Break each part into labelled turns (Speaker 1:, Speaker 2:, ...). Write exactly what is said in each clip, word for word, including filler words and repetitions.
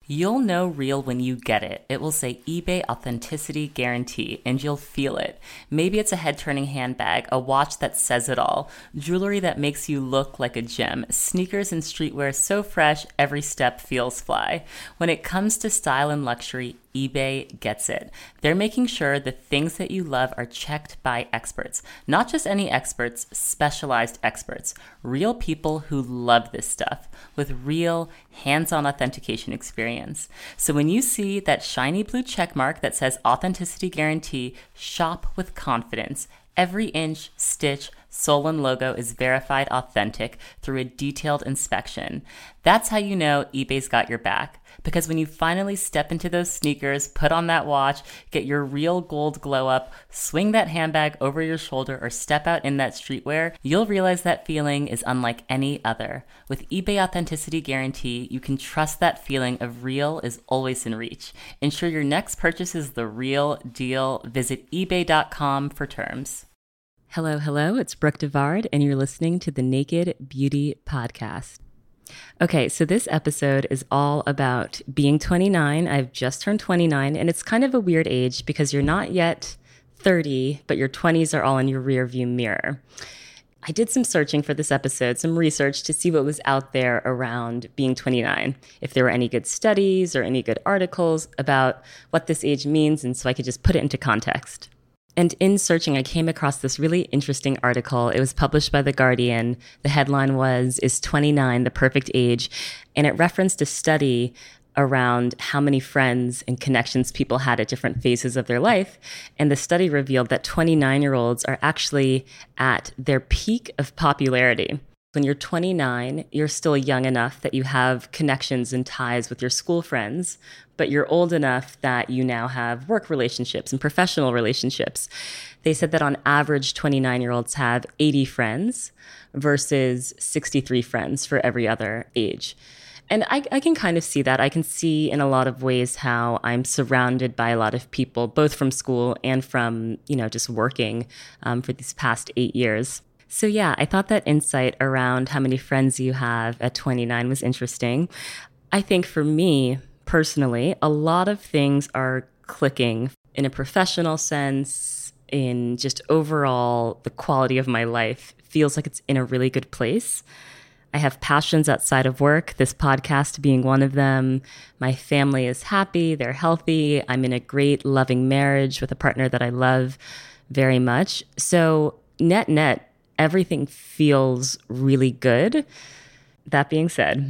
Speaker 1: You'll know real when you get it. It will say eBay Authenticity Guarantee, and you'll feel it. Maybe it's a head-turning handbag, a watch that says it all, jewelry that makes you look like a gem, sneakers and streetwear so fresh every step feels fly. When it comes to style and luxury, eBay gets it. They're making sure the things that you love are checked by experts. Not just any experts, specialized experts. Real people who love this stuff with real hands-on authentication experience. So when you see that shiny blue check mark that says Authenticity Guarantee, shop with confidence. Every inch, stitch, sole, and logo is verified authentic through a detailed inspection. That's how you know eBay's got your back. Because when you finally step into those sneakers, put on that watch, get your real gold glow up, swing that handbag over your shoulder, or step out in that streetwear, you'll realize that feeling is unlike any other. With eBay Authenticity Guarantee, you can trust that feeling of real is always in reach. Ensure your next purchase is the real deal. Visit ebay dot com for terms. Hello, hello, it's Brooke Devard, and you're listening to the Naked Beauty Podcast. Okay, so this episode is all about being twenty-nine. I've just turned twenty-nine, and it's kind of a weird age because you're not yet thirty, but your twenties are all in your rearview mirror. I did some searching for this episode, some research to see what was out there around being twenty-nine, if there were any good studies or any good articles about what this age means, and so I could just put it into context. And in searching, I came across this really interesting article. It was published by The Guardian. The headline was, "Is twenty-nine the perfect age?" And it referenced a study around how many friends and connections people had at different phases of their life. And the study revealed that twenty-nine-year-olds are actually at their peak of popularity. When you're twenty-nine, you're still young enough that you have connections and ties with your school friends, but you're old enough that you now have work relationships and professional relationships. They said that on average, twenty-nine-year-olds have eighty friends versus sixty-three friends for every other age. And I, I can kind of see that. I can see in a lot of ways how I'm surrounded by a lot of people, both from school and from, you know, just working um, for these past eight years. So yeah, I thought that insight around how many friends you have at twenty-nine was interesting. I think for me, personally, a lot of things are clicking in a professional sense, in just overall the quality of my life feels like it's in a really good place. I have passions outside of work, this podcast being one of them. My family is happy, they're healthy. I'm in a great, loving marriage with a partner that I love very much. So net net, everything feels really good. That being said,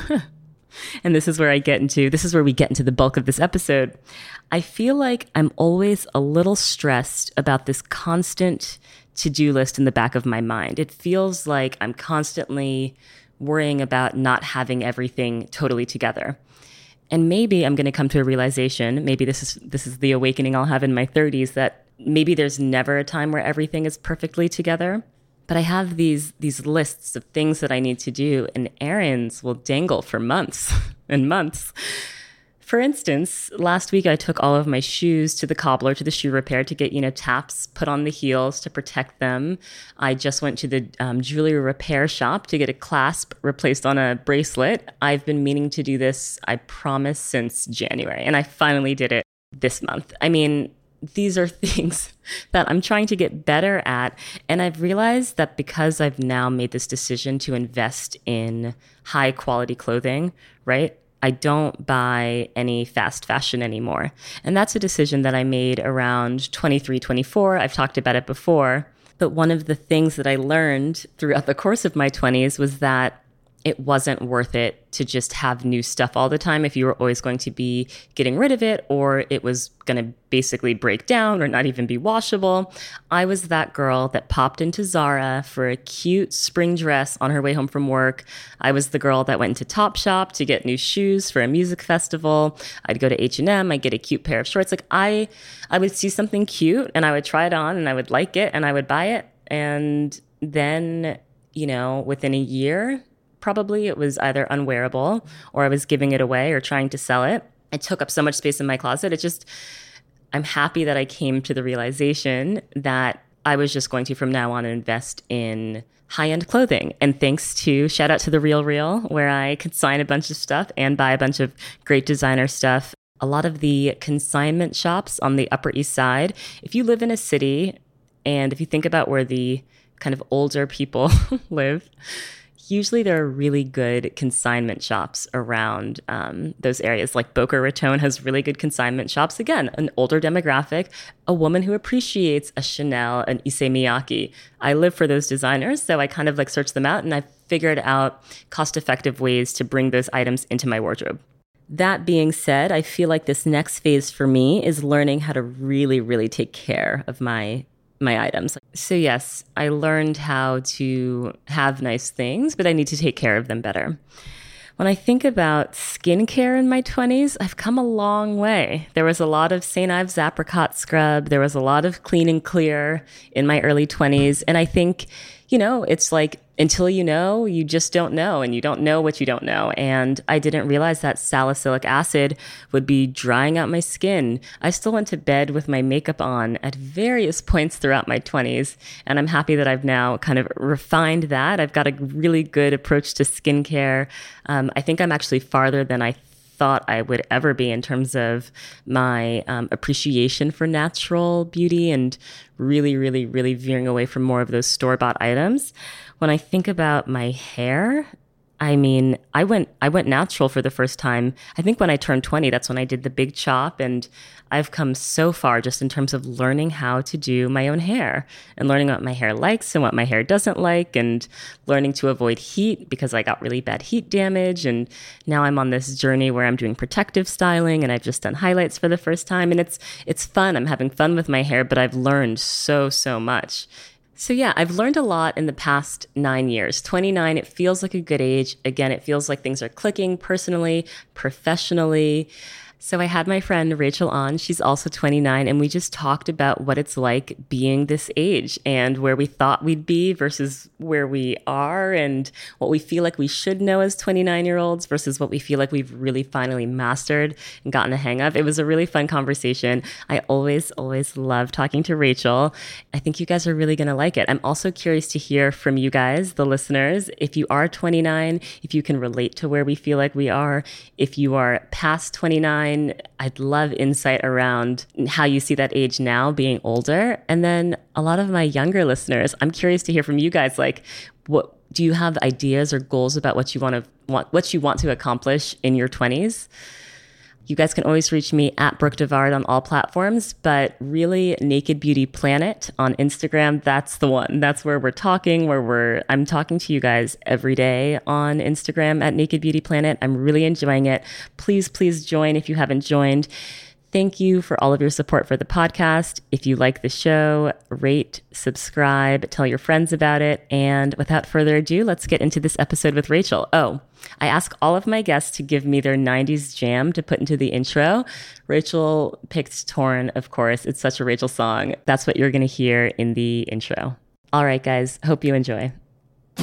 Speaker 1: and this is where I get into, this is where we get into the bulk of this episode. I feel like I'm always a little stressed about this constant to-do list in the back of my mind. It feels like I'm constantly worrying about not having everything totally together. And maybe I'm going to come to a realization, maybe this is this is the awakening I'll have in my thirties, that maybe there's never a time where everything is perfectly together. But I have these these lists of things that I need to do, and errands will dangle for months and months. For instance, last week I took all of my shoes to the cobbler, to the shoe repair, to get, you know, taps put on the heels to protect them. I just went to the um, jewelry repair shop to get a clasp replaced on a bracelet. I've been meaning to do this, I promise, since January, and I finally did it this month. I mean, these are things that I'm trying to get better at. And I've realized that because I've now made this decision to invest in high quality clothing, right? I don't buy any fast fashion anymore. And that's a decision that I made around twenty-three, twenty-four. I've talked about it before. But one of the things that I learned throughout the course of my twenties was that it wasn't worth it to just have new stuff all the time if you were always going to be getting rid of it, or it was going to basically break down or not even be washable. I was that girl that popped into Zara for a cute spring dress on her way home from work. I was the girl that went into Topshop to get new shoes for a music festival. I'd go to H and M, I'd get a cute pair of shorts. Like I, I would see something cute and I would try it on and I would like it and I would buy it. And then, you know, within a year, probably it was either unwearable or I was giving it away or trying to sell it. It took up so much space in my closet. It just, I'm happy that I came to the realization that I was just going to from now on invest in high-end clothing. And thanks to, shout out to The Real Real, where I consign a bunch of stuff and buy a bunch of great designer stuff. A lot of the consignment shops on the Upper East Side, if you live in a city and if you think about where the kind of older people live, usually there are really good consignment shops around um, those areas. Like Boca Raton has really good consignment shops. Again, an older demographic, a woman who appreciates a Chanel, an Issey Miyake. I live for those designers, so I kind of like search them out and I figured out cost-effective ways to bring those items into my wardrobe. That being said, I feel like this next phase for me is learning how to really, really take care of my my items. So yes, I learned how to have nice things, but I need to take care of them better. When I think about skincare in my twenties, I've come a long way. There was a lot of Saint Ives apricot scrub. There was a lot of Clean and Clear in my early twenties. And I think, you know, it's like until you know, you just don't know, and you don't know what you don't know. And I didn't realize that salicylic acid would be drying out my skin. I still went to bed with my makeup on at various points throughout my twenties. And I'm happy that I've now kind of refined that. I've got a really good approach to skincare. Um, I think I'm actually farther than I thought I would ever be in terms of my um, appreciation for natural beauty and really, really, really veering away from more of those store-bought items. When I think about my hair, I mean, I went I went natural for the first time. I think when I turned twenty, that's when I did the big chop, and I've come so far just in terms of learning how to do my own hair and learning what my hair likes and what my hair doesn't like, and learning to avoid heat because I got really bad heat damage. And now I'm on this journey where I'm doing protective styling, and I've just done highlights for the first time, and it's it's fun. I'm having fun with my hair, but I've learned so, so much. So yeah, I've learned a lot in the past nine years. twenty-nine, it feels like a good age. Again, it feels like things are clicking personally, professionally. So I had my friend Rachel on. She's also twenty-nine, and we just talked about what it's like being this age and where we thought we'd be versus where we are, and what we feel like we should know as twenty-nine-year-olds versus what we feel like we've really finally mastered and gotten a hang of. It was a really fun conversation. I always, always love talking to Rachel. I think you guys are really going to like it. I'm also curious to hear from you guys, the listeners. If you are twenty-nine, if you can relate to where we feel like we are, if you are past twenty-nine, I'd love insight around how you see that age now being older. And then a lot of my younger listeners, I'm curious to hear from you guys. Like, what do you have ideas or goals about what you want to want, what you want to accomplish in your twenties? You guys can always reach me at Brooke Devard on all platforms, but really Naked Beauty Planet on Instagram, that's the one. That's where we're talking, where we're, I'm talking to you guys every day on Instagram at Naked Beauty Planet. I'm really enjoying it. Please, please join if you haven't joined. Thank you for all of your support for the podcast. If you like the show, rate, subscribe, tell your friends about it. And without further ado, let's get into this episode with Rachel. Oh, I ask all of my guests to give me their nineties jam to put into the intro. Rachel picked Torn, of course. It's such a Rachel song. That's what you're going to hear in the intro. All right, guys. Hope you enjoy.
Speaker 2: I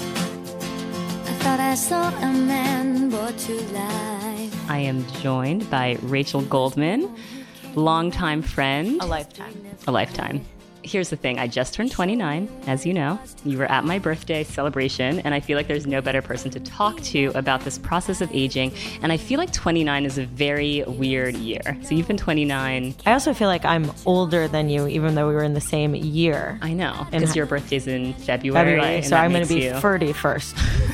Speaker 2: thought I saw a man brought to life.
Speaker 1: I am joined by Rachel Goldman, longtime friend.
Speaker 3: A lifetime.
Speaker 1: A lifetime. Here's the thing. I just turned twenty-nine, as you know. You were at my birthday celebration, and I feel like there's no better person to talk to about this process of aging. And I feel like twenty-nine is a very weird year. So you've been twenty-nine.
Speaker 3: I also feel like I'm older than you, even though we were in the same year.
Speaker 1: I know, because your birthday's in February.
Speaker 3: February, so I'm going to be
Speaker 1: you...
Speaker 3: thirty first.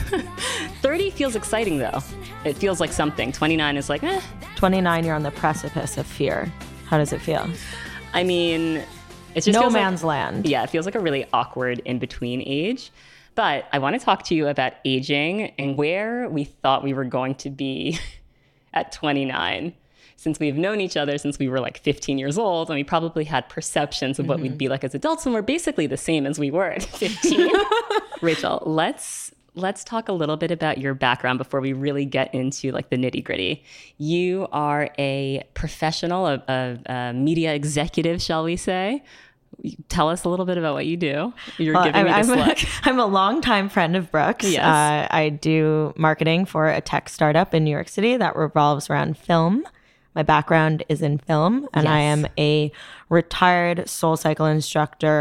Speaker 1: thirty feels exciting, though. It feels like something. twenty-nine is like, eh.
Speaker 3: twenty-nine, you're on the precipice of fear. How does it feel?
Speaker 1: I mean... It just
Speaker 3: no
Speaker 1: feels
Speaker 3: man's
Speaker 1: like,
Speaker 3: land.
Speaker 1: Yeah, it feels like a really awkward in-between age. But I want to talk to you about aging and where we thought we were going to be at twenty-nine. Since we've known each other since we were like fifteen years old, and we probably had perceptions of mm-hmm. what we'd be like as adults, and we're basically the same as we were at fifteen. Rachel, let's let's talk a little bit about your background before we really get into like the nitty gritty. You are a professional, a, a, a media executive, shall we say? Tell us a little bit about what you do. You're
Speaker 3: well,
Speaker 1: giving
Speaker 3: I'm,
Speaker 1: me this
Speaker 3: I'm
Speaker 1: look.
Speaker 3: A, I'm a longtime friend of Brooke's.
Speaker 1: Yes.
Speaker 3: Uh, I do marketing for a tech startup in New York City that revolves around film. My background is in film, and
Speaker 1: yes.
Speaker 3: I am a retired SoulCycle instructor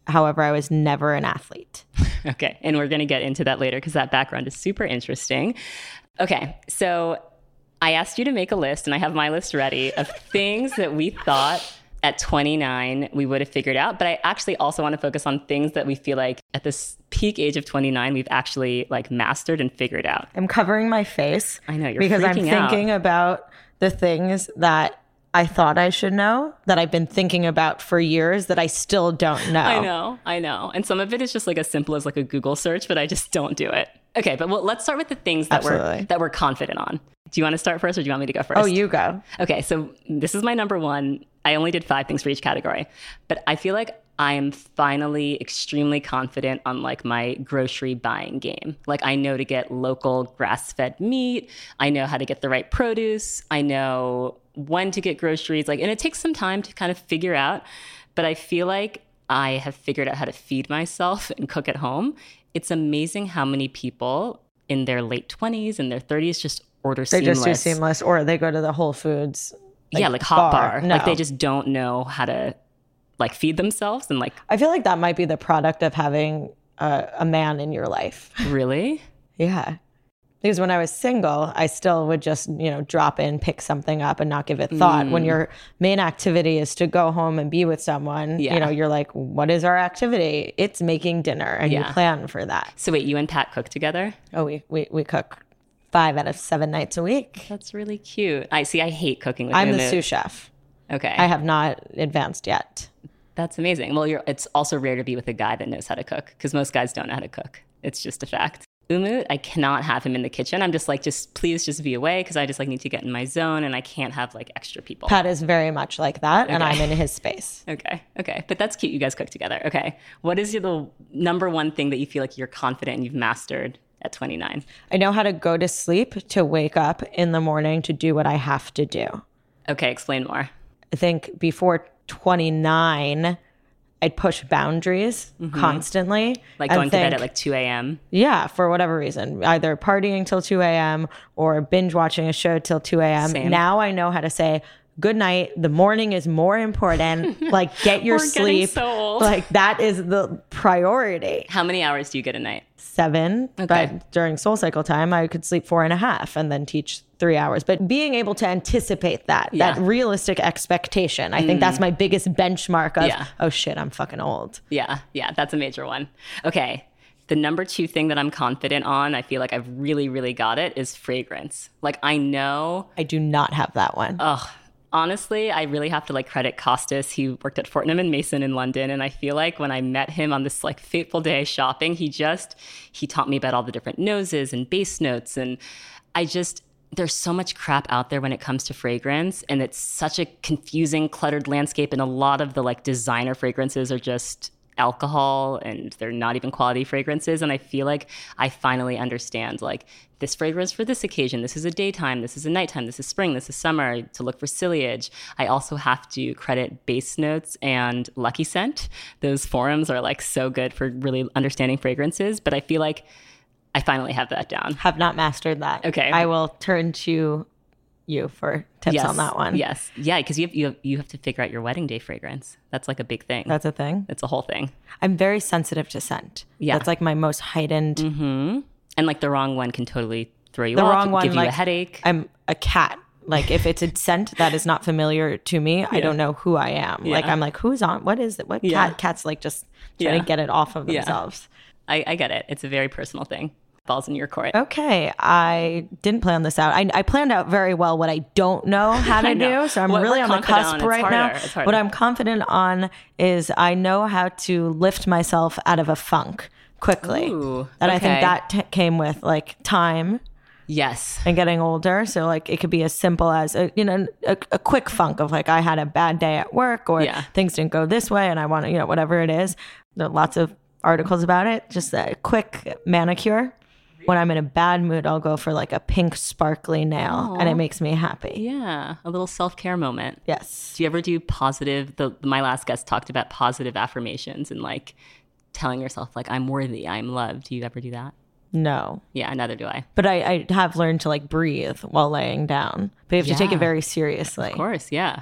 Speaker 3: However, I was never an athlete.
Speaker 1: Okay. And we're going to get into that later because that background is super interesting. Okay. So I asked you to make a list, and I have my list ready of things that we thought at twenty-nine we would have figured out. But I actually also want to focus on things that we feel like at this peak age of twenty-nine, we've actually like mastered and figured out.
Speaker 3: I'm covering my face.
Speaker 1: I know, you're
Speaker 3: because I'm
Speaker 1: freaking out.
Speaker 3: thinking about the things that I thought I should know, that I've been thinking about for years that I still don't know.
Speaker 1: I know, I know. And some of it is just like as simple as like a Google search, but I just don't do it. Okay, but well, let's start with the things that
Speaker 3: Absolutely.
Speaker 1: we're that we're confident on. Do you want to start first, or do you want me to go first?
Speaker 3: Oh, you go.
Speaker 1: Okay, so this is my number one. I only did five things for each category, but I feel like I am finally extremely confident on like my grocery buying game. Like I know to get local grass-fed meat. I know how to get the right produce. I know when to get groceries. Like, and it takes some time to kind of figure out, but I feel like I have figured out how to feed myself and cook at home. It's amazing how many people in their late twenties and their thirties just order
Speaker 3: They
Speaker 1: Seamless.
Speaker 3: just do Seamless, or they go to the Whole Foods.
Speaker 1: yeah, like Hot Bar.
Speaker 3: No.
Speaker 1: Like they just don't know how to like feed themselves and like
Speaker 3: I feel like that might be the product of having a, a man in your life.
Speaker 1: really.
Speaker 3: Yeah. Because when I was single, I still would just, you know, drop in, pick something up and not give it thought.
Speaker 1: Mm.
Speaker 3: When your main activity is to go home and be with someone,
Speaker 1: Yeah.
Speaker 3: you know, you're like, what is our activity? It's making dinner, and
Speaker 1: Yeah.
Speaker 3: you plan for that.
Speaker 1: So wait, you and Pat cook together?
Speaker 3: Oh, we, we, we cook five out of seven nights a week.
Speaker 1: That's really cute. I see. I hate cooking with
Speaker 3: I'm the
Speaker 1: Umut.
Speaker 3: sous chef.
Speaker 1: Okay,
Speaker 3: I have not advanced yet.
Speaker 1: that's amazing. Well, you're. It's also rare to be with a guy that knows how to cook because most guys don't know how to cook. It's just a fact. Umut, I cannot have him in the kitchen. I'm just like, just please just be away because I just like need to get in my zone and I can't have like extra people.
Speaker 3: Pat is very much like that, and
Speaker 1: Okay.
Speaker 3: I'm in his space.
Speaker 1: Okay, okay. But that's cute. You guys cook together. Okay. What is your, the number one thing that you feel like you're confident and you've mastered at twenty-nine?
Speaker 3: I know how to go to sleep, to wake up in the morning, to do what I have to do.
Speaker 1: Okay, explain more.
Speaker 3: I think before twenty-nine, I'd push boundaries constantly.
Speaker 1: Mm-hmm. Like
Speaker 3: and
Speaker 1: going to bed
Speaker 3: think,
Speaker 1: at like two a.m.
Speaker 3: yeah, for whatever reason, either partying till two a.m. or binge watching a show till two a.m.
Speaker 1: Same.
Speaker 3: Now I know how to say, good night. The morning is more important. Like, get your
Speaker 1: We're getting
Speaker 3: sleep.
Speaker 1: so old.
Speaker 3: Like, that is the priority.
Speaker 1: How many hours do you get a night?
Speaker 3: Seven.
Speaker 1: Okay.
Speaker 3: But during Soul Cycle time, I could sleep four and a half and then teach three hours. But being able to anticipate that,
Speaker 1: Yeah.
Speaker 3: that realistic expectation, I think that's my biggest benchmark of,
Speaker 1: Yeah.
Speaker 3: oh shit, I'm fucking old.
Speaker 1: Yeah, yeah, that's a major one. Okay. The number two thing that I'm confident on, I feel like I've really, really got it, is fragrance. Like I know,
Speaker 3: I do not have that one.
Speaker 1: ugh, honestly, I really have to like credit Costas. He worked at Fortnum and Mason in London. And I feel like when I met him on this like fateful day shopping, he just, he taught me about all the different noses and base notes. And I just, there's so much crap out there when it comes to fragrance. And it's such a confusing, cluttered landscape. And a lot of the like designer fragrances are just alcohol and they're not even quality fragrances. And I feel like I finally understand like this fragrance for this occasion. This is a daytime. This is a nighttime. This is spring. This is summer, to look for foliage. I also have to credit Base Notes and Lucky Scent. Those forums are like so good for really understanding fragrances. But I feel like I finally have that down.
Speaker 3: Have not mastered that.
Speaker 1: Okay.
Speaker 3: I will turn to you for tips
Speaker 1: yes.
Speaker 3: on that one.
Speaker 1: Yes. Yeah, because you have, you, have, you have to figure out your wedding day fragrance. That's like a big thing.
Speaker 3: That's a thing.
Speaker 1: it's a whole thing.
Speaker 3: I'm very sensitive to scent.
Speaker 1: Yeah.
Speaker 3: That's like my most heightened.
Speaker 1: Mm-hmm. And like the wrong one can totally throw you
Speaker 3: The
Speaker 1: off,
Speaker 3: wrong one,
Speaker 1: give you
Speaker 3: like,
Speaker 1: a headache.
Speaker 3: I'm a cat. Like if it's a scent that is not familiar to me, I don't know who I am. Like
Speaker 1: Yeah.
Speaker 3: I'm like, who's on? What is it? What
Speaker 1: Yeah.
Speaker 3: cat? Cats like just trying
Speaker 1: Yeah.
Speaker 3: to get it off of
Speaker 1: Yeah.
Speaker 3: themselves.
Speaker 1: I, I get it. It's a very personal thing. Balls in your court.
Speaker 3: Okay, I didn't plan this out. I, I planned out very well what I don't know how to
Speaker 1: I know.
Speaker 3: do. So I'm
Speaker 1: What
Speaker 3: really
Speaker 1: we're
Speaker 3: on the
Speaker 1: confident
Speaker 3: cusp
Speaker 1: on, it's
Speaker 3: right
Speaker 1: harder.
Speaker 3: now.
Speaker 1: It's harder.
Speaker 3: What I'm confident on is I know how to lift myself out of a funk quickly.
Speaker 1: Ooh,
Speaker 3: and I think
Speaker 1: okay.
Speaker 3: that t- came with like time
Speaker 1: Yes.
Speaker 3: and getting older. So like it could be as simple as a, you know a, a quick funk of like I had a bad day at work or
Speaker 1: Yeah.
Speaker 3: things didn't go this way and I want to, you know, whatever it is. There are lots of articles about it. Just a quick manicure. When I'm in a bad mood, I'll go for like a pink sparkly nail and it makes me happy.
Speaker 1: Yeah. A little self-care moment.
Speaker 3: Yes.
Speaker 1: Do you ever do positive, the my last guest talked about positive affirmations and like telling yourself like I'm worthy, I'm loved. Do you ever do that?
Speaker 3: No.
Speaker 1: Yeah, neither do I.
Speaker 3: But I, I have learned to like breathe while laying down. But you have to take
Speaker 1: Yeah.
Speaker 3: it very seriously.
Speaker 1: Of course, yeah.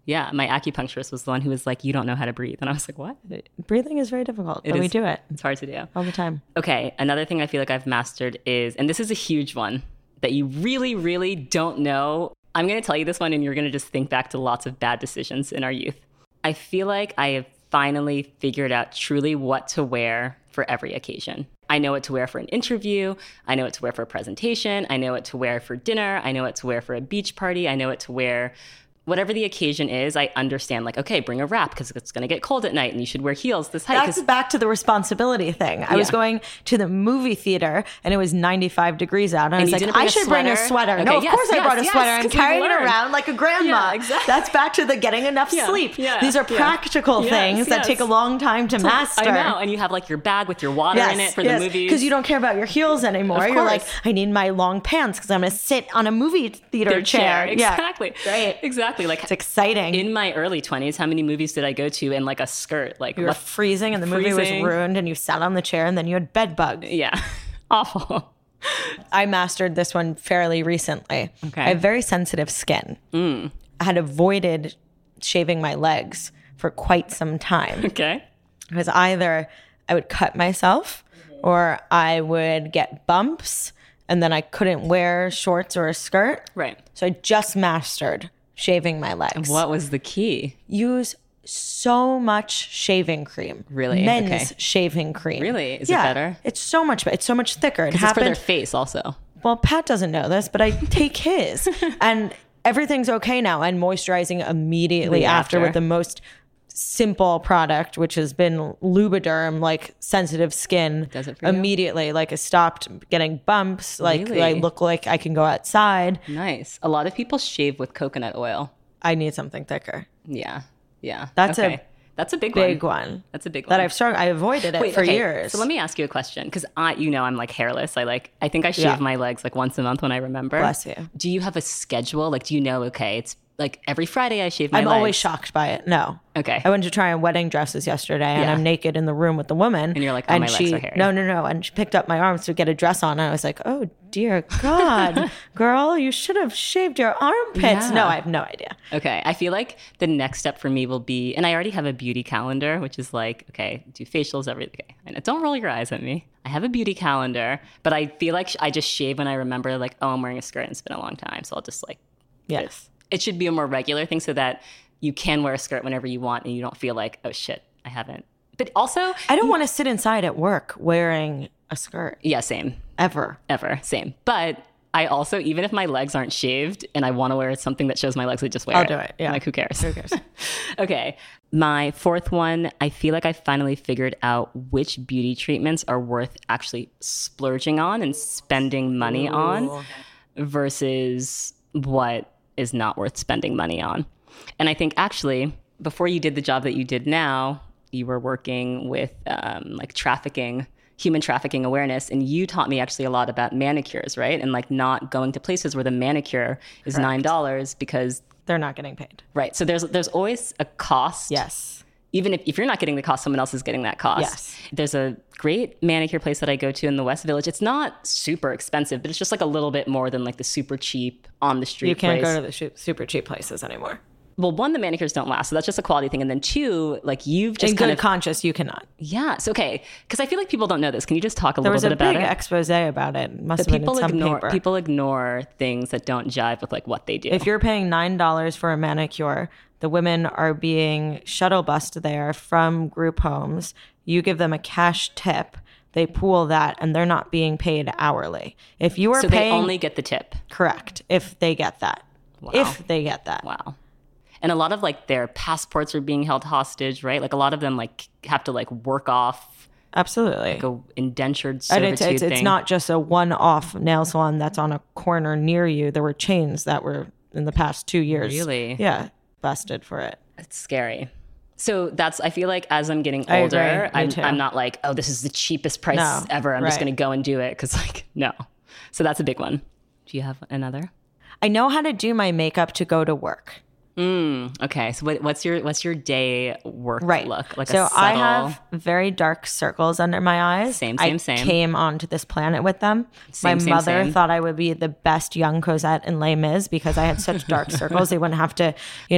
Speaker 1: Yeah, my acupuncturist was the one who was like, you don't know how to breathe. And I was like, what?
Speaker 3: Breathing is very difficult,
Speaker 1: It
Speaker 3: but we
Speaker 1: is-
Speaker 3: do it
Speaker 1: It's hard to do.
Speaker 3: all the time.
Speaker 1: Okay, another thing I feel like I've mastered is, and this is a huge one that you really, really don't know. I'm going to tell you this one, and you're going to just think back to lots of bad decisions in our youth. I feel like I have finally figured out truly what to wear for every occasion. I know what to wear for an interview. I know what to wear for a presentation. I know what to wear for dinner. I know what to wear for a beach party. I know what to wear. Whatever the occasion is, I understand, like, okay, bring a wrap because it's going to get cold at night and you should wear heels this hike.
Speaker 3: That's back to the responsibility thing. I was
Speaker 1: Yeah.
Speaker 3: going to the movie theater and it was ninety-five degrees out. And, I was
Speaker 1: you
Speaker 3: like,
Speaker 1: didn't bring
Speaker 3: I
Speaker 1: a
Speaker 3: should bring a
Speaker 1: sweater?
Speaker 3: sweater.
Speaker 1: Okay,
Speaker 3: no, of
Speaker 1: yes,
Speaker 3: course I
Speaker 1: yes,
Speaker 3: brought a
Speaker 1: yes,
Speaker 3: sweater and
Speaker 1: 'cause we
Speaker 3: carried it
Speaker 1: learned.
Speaker 3: around like a grandma.
Speaker 1: Yeah, exactly.
Speaker 3: That's back to the getting enough
Speaker 1: Yeah,
Speaker 3: sleep.
Speaker 1: yeah,
Speaker 3: These are
Speaker 1: yeah.
Speaker 3: practical
Speaker 1: Yes,
Speaker 3: things that
Speaker 1: yes.
Speaker 3: take a long time to master.
Speaker 1: I know. And you have like your bag with your water in it for the movies.
Speaker 3: Because you don't care about your heels anymore.
Speaker 1: Of
Speaker 3: You're like,
Speaker 1: course.
Speaker 3: I need my long pants because I'm going to sit on a movie theater
Speaker 1: Their
Speaker 3: chair.
Speaker 1: chair. Exactly.
Speaker 3: Yeah. Right.
Speaker 1: Exactly. Like
Speaker 3: It's exciting.
Speaker 1: in my early twenties, how many movies did I go to in like a skirt? Like,
Speaker 3: you were
Speaker 1: what-
Speaker 3: freezing and the movie was
Speaker 1: freezing.
Speaker 3: ruined and you sat on the chair and then you had bed bugs.
Speaker 1: yeah, awful.
Speaker 3: I mastered this one fairly recently.
Speaker 1: Okay.
Speaker 3: I have very sensitive skin.
Speaker 1: Mm.
Speaker 3: I had avoided shaving my legs for quite some time.
Speaker 1: Okay.
Speaker 3: Because either I would cut myself or I would get bumps and then I couldn't wear shorts or a skirt.
Speaker 1: Right.
Speaker 3: So I just mastered shaving my legs.
Speaker 1: What was the key?
Speaker 3: Use so much shaving cream.
Speaker 1: Really?
Speaker 3: Men's
Speaker 1: Okay.
Speaker 3: shaving cream.
Speaker 1: Really? Is it
Speaker 3: yeah,
Speaker 1: better?
Speaker 3: It's so much better. It's so much thicker. It
Speaker 1: It's for their
Speaker 3: happened.
Speaker 1: face also.
Speaker 3: Well, Pat doesn't know this, but I take his and everything's okay now. And moisturizing immediately
Speaker 1: Right
Speaker 3: after.
Speaker 1: after.
Speaker 3: with the most simple product, which has been Lubriderm, like sensitive skin.
Speaker 1: Does it for you?
Speaker 3: immediately. Like I stopped getting bumps. Like
Speaker 1: Really?
Speaker 3: I look like I can go outside.
Speaker 1: Nice. A lot of people shave with coconut oil.
Speaker 3: I need something thicker.
Speaker 1: Yeah. Yeah.
Speaker 3: That's a
Speaker 1: okay. That's a big,
Speaker 3: Big
Speaker 1: one.
Speaker 3: one.
Speaker 1: That's a big one.
Speaker 3: That I've struggled. I avoided it
Speaker 1: Wait,
Speaker 3: for
Speaker 1: okay,
Speaker 3: years.
Speaker 1: So let me ask you a question, because I, you know, I'm like hairless. I like, I think I shave
Speaker 3: Yeah.
Speaker 1: my legs like once a month when I remember.
Speaker 3: Bless you.
Speaker 1: Do you have a schedule? Like, do you know? Okay, it's like every Friday I shave my
Speaker 3: I'm
Speaker 1: legs.
Speaker 3: always shocked by it. No.
Speaker 1: Okay.
Speaker 3: I went to try on wedding dresses yesterday and
Speaker 1: Yeah.
Speaker 3: I'm naked in the room with the woman.
Speaker 1: And you're like, oh,
Speaker 3: and
Speaker 1: my legs
Speaker 3: she,
Speaker 1: are hairy.
Speaker 3: No, no, no. And she picked up my arms to get a dress on. And I was like, oh, dear God, girl, you should have shaved your armpits.
Speaker 1: Yeah.
Speaker 3: No, I have no idea.
Speaker 1: Okay. I feel like the next step for me will be, and I already have a beauty calendar, which is like, okay, do facials every day. And don't roll your eyes at me. I have a beauty calendar, but I feel like I just shave when I remember, like, oh, I'm wearing a skirt and it's been a long time. So I'll just like,
Speaker 3: Yes.
Speaker 1: it should be a more regular thing so that you can wear a skirt whenever you want and you don't feel like, oh shit, I haven't. But also,
Speaker 3: I don't want to sit inside at work wearing a skirt
Speaker 1: yeah, same,
Speaker 3: ever.
Speaker 1: ever, same. But I also, even if my legs aren't shaved and I want to wear something that shows my legs, I just wear
Speaker 3: I'll
Speaker 1: it.
Speaker 3: do it, yeah.
Speaker 1: Like, who cares?
Speaker 3: Who cares?
Speaker 1: Okay. My fourth one, I feel like I finally figured out which beauty treatments are worth actually splurging on and spending money on versus what is not worth spending money on. And I think actually, before you did the job that you did now, you were working with um, like trafficking, human trafficking awareness. And you taught me actually a lot about manicures, right? And like not going to places where the manicure is nine dollars because,
Speaker 3: They're not getting paid.
Speaker 1: right. So there's there's always a cost.
Speaker 3: Yes.
Speaker 1: Even if, if you're not getting the cost, someone else is getting that cost.
Speaker 3: Yes.
Speaker 1: There's a great manicure place that I go to in the West Village. It's not super expensive, but it's just like a little bit more than like the super cheap on the street
Speaker 3: You can't
Speaker 1: place.
Speaker 3: go to the sh- super cheap places anymore.
Speaker 1: Well, one, the manicures don't last, so that's just a quality thing. And then two, like you've just
Speaker 3: In
Speaker 1: kind
Speaker 3: good
Speaker 1: of
Speaker 3: conscience, you cannot.
Speaker 1: yeah. So okay, because I feel like people don't know this. Can you just talk a
Speaker 3: There
Speaker 1: little
Speaker 3: was
Speaker 1: bit
Speaker 3: a
Speaker 1: about
Speaker 3: big
Speaker 1: it?
Speaker 3: expose about it. Must
Speaker 1: But
Speaker 3: have been
Speaker 1: people
Speaker 3: in some
Speaker 1: ignore
Speaker 3: paper.
Speaker 1: people ignore things that don't jive with like what they do.
Speaker 3: If you're paying nine dollars for a manicure, the women are being shuttle bussed there from group homes. You give them a cash tip. They pool that, and they're not being paid hourly. If you are
Speaker 1: so
Speaker 3: paying,
Speaker 1: they only get the tip.
Speaker 3: correct. If they get that,
Speaker 1: Wow.
Speaker 3: if they get that,
Speaker 1: Wow. And a lot of like their passports are being held hostage, right? Like a lot of them like have to like work off
Speaker 3: absolutely.
Speaker 1: like a indentured
Speaker 3: And
Speaker 1: servitude
Speaker 3: it's, it's,
Speaker 1: thing.
Speaker 3: it's not just a one-off nail salon that's on a corner near you. There were chains that were in the past two years.
Speaker 1: Really?
Speaker 3: Yeah, busted for it.
Speaker 1: It's scary. So that's, I feel like as I'm getting
Speaker 3: I
Speaker 1: older,
Speaker 3: agree. Me
Speaker 1: I'm,
Speaker 3: too.
Speaker 1: I'm not like, oh, this is the cheapest price
Speaker 3: No,
Speaker 1: ever. I'm just
Speaker 3: right.
Speaker 1: going to go and do it. Cause like, no. So that's a big one. Do you have another?
Speaker 3: I know how to do my makeup to go to work.
Speaker 1: Mm, okay. So what, what's your, what's your day work
Speaker 3: Right.
Speaker 1: look? Like
Speaker 3: so
Speaker 1: a subtle,
Speaker 3: I have very dark circles under my eyes.
Speaker 1: Same,
Speaker 3: I
Speaker 1: same, same.
Speaker 3: came onto this planet with them.
Speaker 1: Same,
Speaker 3: my
Speaker 1: same,
Speaker 3: mother
Speaker 1: same.
Speaker 3: thought I would be the best young Cosette in Les Mis because I had such dark circles. They wouldn't have to, you know,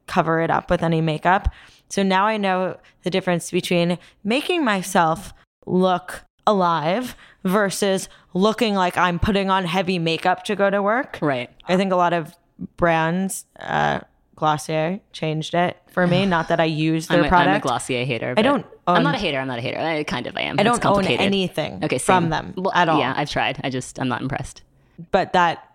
Speaker 3: cover it up with any makeup. So now I know the difference between making myself look alive versus looking like I'm putting on heavy makeup to go to work.
Speaker 1: Right.
Speaker 3: I think a lot of brands, uh, Glossier changed it for me. Not that I use their
Speaker 1: I'm a,
Speaker 3: product.
Speaker 1: I'm a Glossier hater.
Speaker 3: I don't own,
Speaker 1: I'm not a hater. I'm not a hater. I kind of I am.
Speaker 3: I
Speaker 1: It's
Speaker 3: don't own
Speaker 1: complicated.
Speaker 3: anything
Speaker 1: okay,
Speaker 3: from
Speaker 1: same.
Speaker 3: them
Speaker 1: Well,
Speaker 3: at all.
Speaker 1: Yeah, I've tried. I just, I'm not impressed.
Speaker 3: But that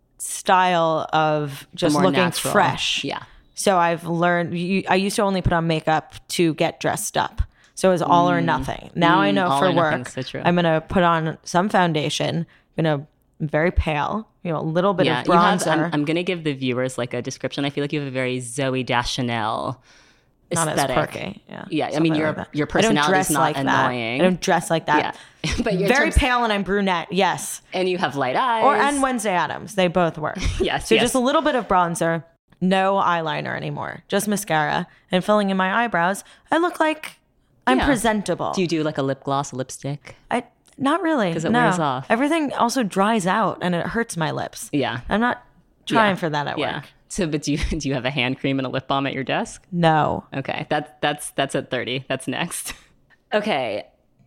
Speaker 3: style of just
Speaker 1: More
Speaker 3: looking
Speaker 1: natural.
Speaker 3: fresh.
Speaker 1: Yeah.
Speaker 3: So I've learned, you, I used to only put on makeup to get dressed up. So it was all or nothing. Now I
Speaker 1: Mm,
Speaker 3: know
Speaker 1: all
Speaker 3: for
Speaker 1: or nothing,
Speaker 3: work,
Speaker 1: so true.
Speaker 3: I'm going to put on some foundation. I'm going to, very pale, you know, a little bit
Speaker 1: Yeah,
Speaker 3: of
Speaker 1: you have,
Speaker 3: bronzer.
Speaker 1: I'm, I'm going to give the viewers like a description. I feel like you have a very Zoe Deschanel
Speaker 3: Not
Speaker 1: aesthetic.
Speaker 3: as quirky. Yeah.
Speaker 1: Yeah, I
Speaker 3: Something
Speaker 1: mean, your
Speaker 3: like that.
Speaker 1: your
Speaker 3: I don't
Speaker 1: personality
Speaker 3: dress
Speaker 1: is not
Speaker 3: like
Speaker 1: annoying.
Speaker 3: that. I don't dress like that.
Speaker 1: Yeah, but you're
Speaker 3: Very
Speaker 1: terms-
Speaker 3: pale and I'm brunette. Yes.
Speaker 1: and you have light eyes.
Speaker 3: Or and Wednesday Addams. They both work.
Speaker 1: Yes,
Speaker 3: So
Speaker 1: yes.
Speaker 3: just a little bit of bronzer, no eyeliner anymore, just mascara and filling in my eyebrows. I look like I'm
Speaker 1: Yeah.
Speaker 3: presentable.
Speaker 1: Do you do like a lip gloss, a lipstick?
Speaker 3: I not really.
Speaker 1: 'Cause it
Speaker 3: no.
Speaker 1: wears off.
Speaker 3: Everything also dries out and it hurts my lips.
Speaker 1: Yeah.
Speaker 3: I'm not trying
Speaker 1: Yeah.
Speaker 3: for that at
Speaker 1: Yeah.
Speaker 3: work.
Speaker 1: So, but do you do you have a hand cream and a lip balm at your desk?
Speaker 3: No.
Speaker 1: Okay, that's that's that's at thirty. That's next. Okay,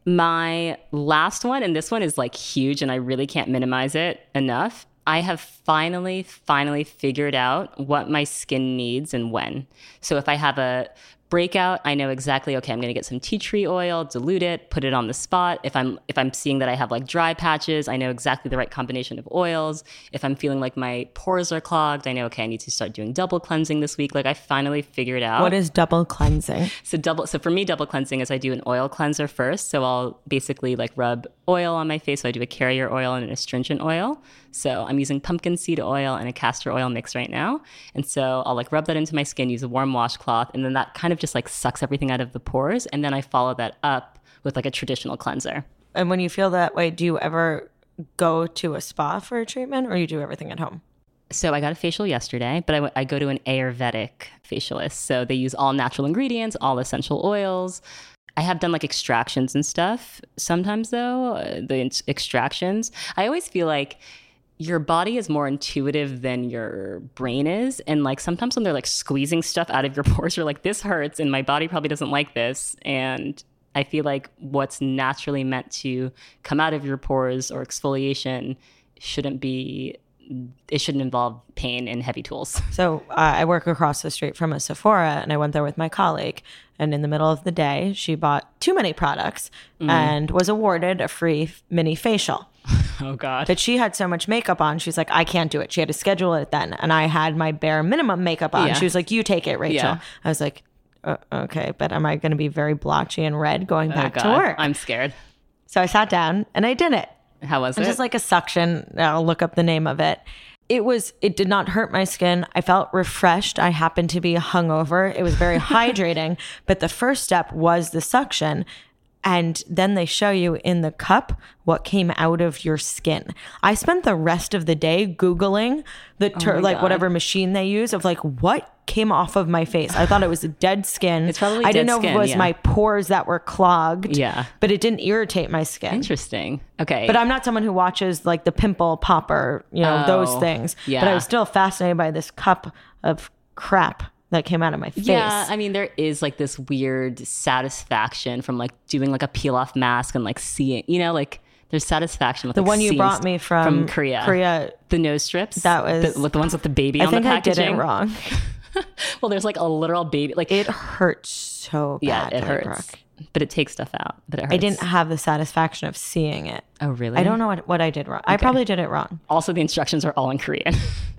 Speaker 1: my last one, and this one is like huge, and I really can't minimize it enough. I have finally, finally figured out what my skin needs and when. So if I have a breakout, I know exactly, okay, I'm going to get some tea tree oil, dilute it, put it on the spot. If I'm if I'm seeing that I have like dry patches, I know exactly the right combination of oils. If I'm feeling like my pores are clogged, I know, okay, I need to start doing double cleansing this week. Like I finally figured out.
Speaker 3: What is double cleansing?
Speaker 1: So double so for me, double cleansing is I do an oil cleanser first. So I'll basically like rub oil on my face. So I do a carrier oil and an astringent oil. So I'm using pumpkin seed oil and a castor oil mix right now. And so I'll like rub that into my skin, use a warm washcloth, and then that kind of just like sucks everything out of the pores. And then I follow that up with like a traditional cleanser.
Speaker 3: And when you feel that way, do you ever go to a spa for a treatment or you do everything at home?
Speaker 1: So I got a facial yesterday, but I, w- I go to an Ayurvedic facialist. So they use all natural ingredients, all essential oils. I have done like extractions and stuff. Sometimes though, uh, the ins- extractions, I always feel like your body is more intuitive than your brain is. And like sometimes when they're like squeezing stuff out of your pores, you're like, this hurts and my body probably doesn't like this. And I feel like what's naturally meant to come out of your pores or exfoliation shouldn't be, it shouldn't involve pain and heavy tools.
Speaker 3: So uh, I work across the street from a Sephora and I went there with my colleague. And in the middle of the day, she bought too many products
Speaker 1: Mm.
Speaker 3: and was awarded a free f- mini facial.
Speaker 1: Oh God.
Speaker 3: But she had so much makeup on. She's like, I can't do it. She had to schedule it then. And I had my bare minimum makeup on.
Speaker 1: Yeah.
Speaker 3: She was like, you take it, Rachel.
Speaker 1: Yeah.
Speaker 3: I was like, uh, okay, but am I going to be very blotchy and red going
Speaker 1: Oh,
Speaker 3: back
Speaker 1: God.
Speaker 3: to work?
Speaker 1: I'm scared.
Speaker 3: So I sat down and I did it.
Speaker 1: How was
Speaker 3: It
Speaker 1: it?
Speaker 3: was just like a suction. I'll look up the name of it. It was, it did not hurt my skin. I felt refreshed. I happened to be hungover. It was very hydrating. But the first step was the suction. And then they show you in the cup what came out of your skin. I spent the rest of the day Googling the ter-
Speaker 1: my
Speaker 3: like
Speaker 1: God.
Speaker 3: whatever machine they use of like what came off of my face. I thought it was dead skin.
Speaker 1: It's probably
Speaker 3: I didn't
Speaker 1: dead
Speaker 3: know if
Speaker 1: skin,
Speaker 3: it was
Speaker 1: yeah.
Speaker 3: my pores that were clogged.
Speaker 1: Yeah.
Speaker 3: But it didn't irritate my skin.
Speaker 1: Interesting. Okay.
Speaker 3: But I'm not someone who watches like the pimple popper, you know, those
Speaker 1: Oh,
Speaker 3: things. But
Speaker 1: yeah.
Speaker 3: I was still fascinated by this cup of crap that came out of my face.
Speaker 1: Yeah, I mean, there is like this weird satisfaction from like doing like a peel off mask and like seeing, you know, like there's satisfaction with
Speaker 3: the
Speaker 1: like,
Speaker 3: one you
Speaker 1: seeing
Speaker 3: brought
Speaker 1: st-
Speaker 3: me from,
Speaker 1: from Korea.
Speaker 3: Korea,
Speaker 1: The nose strips.
Speaker 3: That was-
Speaker 1: the, with the ones with the baby
Speaker 3: I
Speaker 1: on
Speaker 3: think
Speaker 1: the
Speaker 3: I did
Speaker 1: packaging.
Speaker 3: it wrong.
Speaker 1: Well, there's like a literal baby. Like
Speaker 3: It hurt so
Speaker 1: yeah,
Speaker 3: bad.
Speaker 1: it hurts,
Speaker 3: Brooke.
Speaker 1: but it takes stuff out. But it hurts.
Speaker 3: I didn't have the satisfaction of seeing it.
Speaker 1: Oh, really?
Speaker 3: I don't know what, what I did wrong. I probably did it wrong.
Speaker 1: Also, the instructions are all in Korean.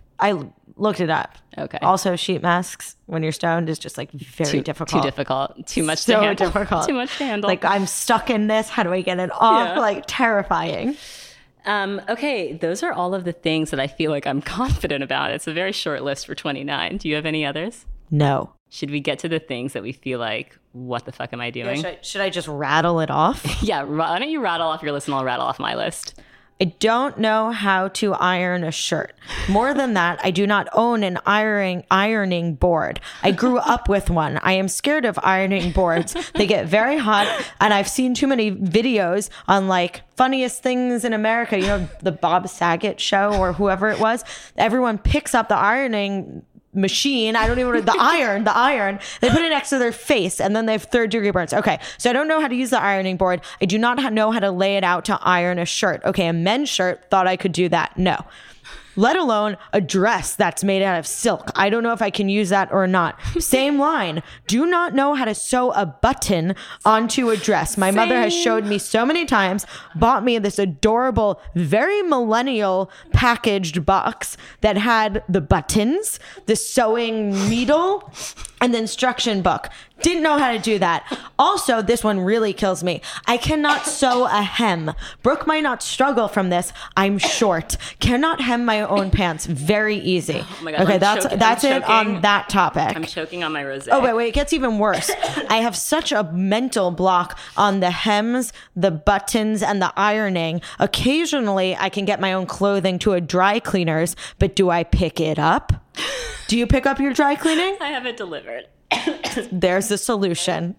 Speaker 3: I looked it up.
Speaker 1: Okay.
Speaker 3: Also, sheet masks when you're stoned is just like very
Speaker 1: too
Speaker 3: difficult.
Speaker 1: Too difficult. Too much
Speaker 3: So
Speaker 1: to handle.
Speaker 3: difficult.
Speaker 1: Too much to handle.
Speaker 3: Like I'm stuck in this. How do I get it off?
Speaker 1: Yeah.
Speaker 3: Like terrifying.
Speaker 1: Um, okay, those are all of the things that I feel like I'm confident about. It's a very short list for twenty-nine. Do you have any others?
Speaker 3: No.
Speaker 1: Should we get to the things that we feel like, what the fuck am I doing?
Speaker 3: Should I, should I just rattle it off?
Speaker 1: Yeah, why don't you rattle off your list and I'll rattle off my list.
Speaker 3: I don't know how to iron a shirt. More than that, I do not own an ironing ironing board. I grew up with one. I am scared of ironing boards. They get very hot, and I've seen too many videos on like funniest things in America. You know, the Bob Saget show or whoever it was. Everyone picks up the ironing machine. I don't even know the iron, the iron. They put it next to their face and then they have third degree burns. Okay. So I don't know how to use the ironing board. I do not ha- know how to lay it out to iron a shirt. Okay. A men's shirt, thought I could do that. No. Let alone a dress that's made out of silk. I don't know if I can use that or not. Same line. Do not know how to sew a button onto a dress. My Same. mother has showed me so many times, bought me this adorable, very millennial packaged box that had the buttons, the sewing needle, and the instruction book. Didn't know how to do that. Also, this one really kills me. I cannot sew a hem. Brooke might not struggle from this. I'm short. Cannot hem my own pants. Very easy. Oh my God, okay, I'm that's choking. that's I'm it choking. on that topic.
Speaker 1: I'm choking on my rosé.
Speaker 3: Oh, wait, wait. It gets even worse. I have such a mental block on the hems, the buttons, and the ironing. Occasionally, I can get my own clothing to a dry cleaner's, but do I pick it up? Do you pick up your dry cleaning?
Speaker 1: I have it delivered.
Speaker 3: There's the solution.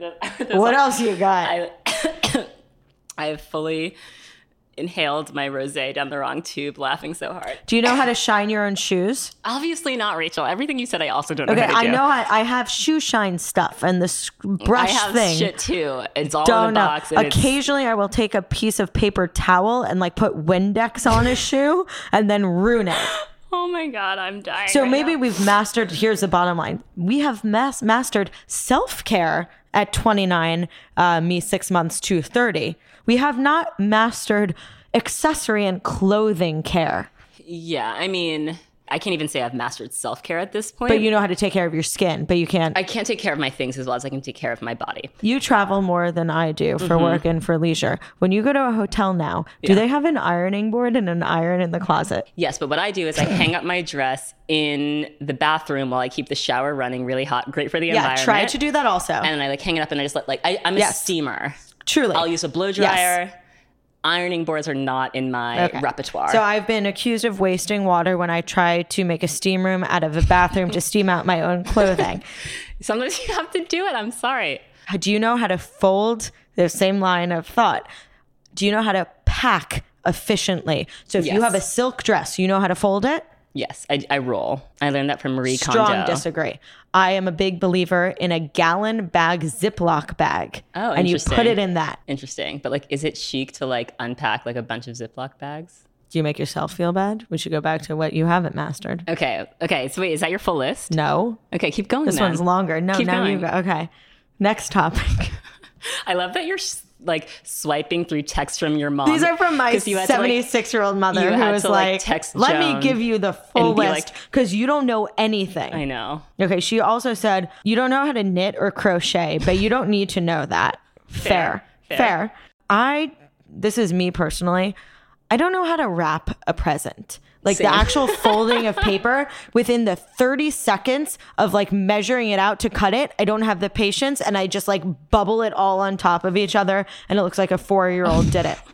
Speaker 3: What else you got?
Speaker 1: I, I have fully inhaled my rosé down the wrong tube, laughing so hard.
Speaker 3: Do you know how to shine your own shoes?
Speaker 1: Obviously not, Rachel. Everything you said, I also don't know
Speaker 3: okay,
Speaker 1: how to do.
Speaker 3: I know I, I have shoe shine stuff and this brush
Speaker 1: I have
Speaker 3: thing.
Speaker 1: Shit too. It's all
Speaker 3: don't
Speaker 1: in the
Speaker 3: know.
Speaker 1: box. And
Speaker 3: Occasionally,
Speaker 1: it's...
Speaker 3: I will take a piece of paper towel and like put Windex on a shoe and then ruin it.
Speaker 1: Oh my God, I'm dying.
Speaker 3: So
Speaker 1: right
Speaker 3: maybe
Speaker 1: now.
Speaker 3: we've mastered, here's the bottom line. We have mas- mastered self-care at twenty-nine, uh, me six months to thirty. We have not mastered accessory and clothing care.
Speaker 1: Yeah, I mean, I can't even say I've mastered self-care at this point.
Speaker 3: But you know how to take care of your skin, but you can't.
Speaker 1: I can't take care of my things as well as I can take care of my body.
Speaker 3: You travel more than I do for mm-hmm. work and for leisure. When you go to a hotel now, do yeah. they have an ironing board and an iron in the closet?
Speaker 1: Yes, but what I do is I hang up my dress in the bathroom while I keep the shower running really hot. Great for the
Speaker 3: yeah,
Speaker 1: environment.
Speaker 3: Yeah, try to do that also.
Speaker 1: And I like hang it up and I just let like, I, I'm a yes. steamer.
Speaker 3: Truly.
Speaker 1: I'll use a blow dryer. Yes. Ironing boards are not in my okay. repertoire.
Speaker 3: So I've been accused of wasting water when I try to make a steam room out of a bathroom to steam out my own clothing.
Speaker 1: Sometimes you have to do it. I'm sorry.
Speaker 3: Do you know how to fold? The same line of thought. Do you know how to pack efficiently? So if yes. you have a silk dress, you know how to fold it?
Speaker 1: Yes, I, I roll. I learned that from Marie
Speaker 3: Strong
Speaker 1: Kondo.
Speaker 3: disagree. I am a big believer in a gallon bag Ziploc bag.
Speaker 1: Oh,
Speaker 3: and
Speaker 1: interesting.
Speaker 3: you put it in that.
Speaker 1: Interesting. But like, is it chic to like unpack like a bunch of Ziploc bags?
Speaker 3: Do you make yourself feel bad? We should go back to what you haven't mastered.
Speaker 1: Okay. Okay. So wait, is that your full list?
Speaker 3: No.
Speaker 1: Okay, keep going.
Speaker 3: This
Speaker 1: then.
Speaker 3: one's longer. No,
Speaker 1: keep
Speaker 3: now
Speaker 1: going.
Speaker 3: you go. Okay. Next topic.
Speaker 1: I love that you're like swiping through texts from your mom.
Speaker 3: These are from my seventy-six-year-old mother who was like,
Speaker 1: text
Speaker 3: let
Speaker 1: Joan
Speaker 3: me give you the full list because like, you don't know anything.
Speaker 1: I know.
Speaker 3: Okay, she also said, you don't know how to knit or crochet, but you don't need to know that. Fair. Fair. Fair. Fair. I, this is me personally, I don't know how to wrap a present. Like Same. The actual folding of paper within the thirty seconds of like measuring it out to cut it. I don't have the patience and I just like bubble it all on top of each other and it looks like a four-year-old did it.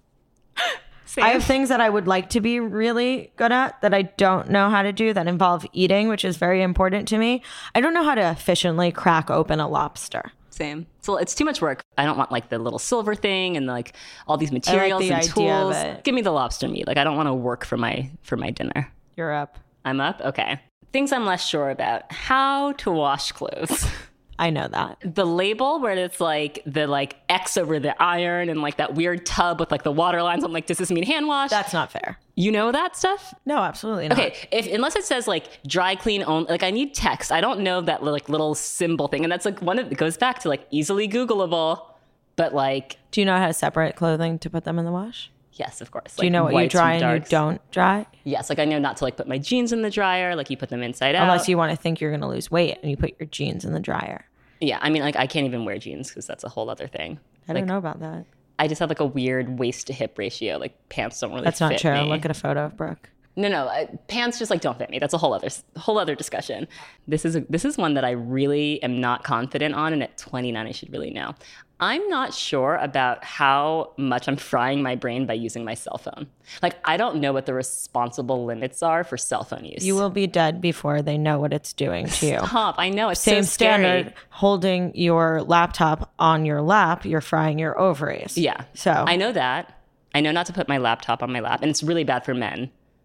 Speaker 3: Same. I have things that I would like to be really good at that I don't know how to do that involve eating, which is very important to me. I don't know how to efficiently crack open a lobster.
Speaker 1: Same. So it's too much work. I don't want like the little silver thing and like all these materials
Speaker 3: I like the
Speaker 1: and tools.
Speaker 3: Idea of it.
Speaker 1: Give me the lobster meat. Like I don't want to work for my for my dinner.
Speaker 3: You're up.
Speaker 1: I'm up? Okay. Things I'm less sure about. How to wash clothes.
Speaker 3: I know that.
Speaker 1: The label where it's like the like X over the iron and like that weird tub with like the water lines. I'm like, does this mean hand wash?
Speaker 3: That's not fair.
Speaker 1: You know that stuff?
Speaker 3: No, absolutely not.
Speaker 1: Okay, if unless it says like dry clean only, like I need text. I don't know that like little symbol thing, and that's like one of it goes back to like easily Googleable, but like.
Speaker 3: Do you know how to separate clothing to put them in the wash?
Speaker 1: Yes, of course.
Speaker 3: Do like you know what you dry and darks. You don't dry?
Speaker 1: Yes, like I know not to like put my jeans in the dryer. Like you put them inside out.
Speaker 3: Unless you want to think you're going to lose weight and you put your jeans in the dryer.
Speaker 1: Yeah, I mean, like I can't even wear jeans because that's a whole other thing.
Speaker 3: I
Speaker 1: like,
Speaker 3: don't know about that.
Speaker 1: I just have like a weird waist to hip ratio. Like pants don't really
Speaker 3: That's
Speaker 1: fit
Speaker 3: not true.
Speaker 1: me.
Speaker 3: Look at a photo of Brooke.
Speaker 1: No, no, uh, pants just like don't fit me. That's a whole other whole other discussion. This is a, this is one that I really am not confident on, and at twenty-nine I should really know. I'm not sure about how much I'm frying my brain by using my cell phone. Like I don't know what the responsible limits are for cell phone use.
Speaker 3: You will be dead before they know what it's doing to you.
Speaker 1: Stop! I know it's
Speaker 3: same
Speaker 1: so scary.
Speaker 3: Standard. Holding your laptop on your lap, you're frying your ovaries.
Speaker 1: Yeah.
Speaker 3: So
Speaker 1: I know that. I know not to put my laptop on my lap, and it's really bad for men.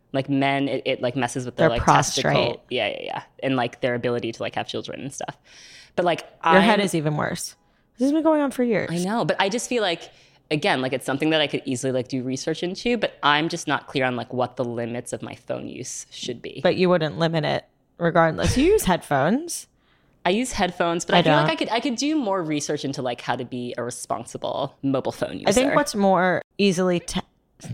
Speaker 1: Like men, it, it like messes with their
Speaker 3: They're
Speaker 1: like
Speaker 3: prostrate.
Speaker 1: testicle. Yeah, yeah, yeah. And like their ability to like have children and stuff. But like
Speaker 3: Your
Speaker 1: I'm,
Speaker 3: head is even worse. This has been going on for years.
Speaker 1: I know, but I just feel like, again, like it's something that I could easily like do research into, but I'm just not clear on like what the limits of my phone use should be.
Speaker 3: But you wouldn't limit it regardless. You use headphones.
Speaker 1: I use headphoons, but I,
Speaker 3: I
Speaker 1: feel
Speaker 3: don't.
Speaker 1: like I could I could do more research into like how to be a responsible mobile phone user.
Speaker 3: I think what's more easily... Te-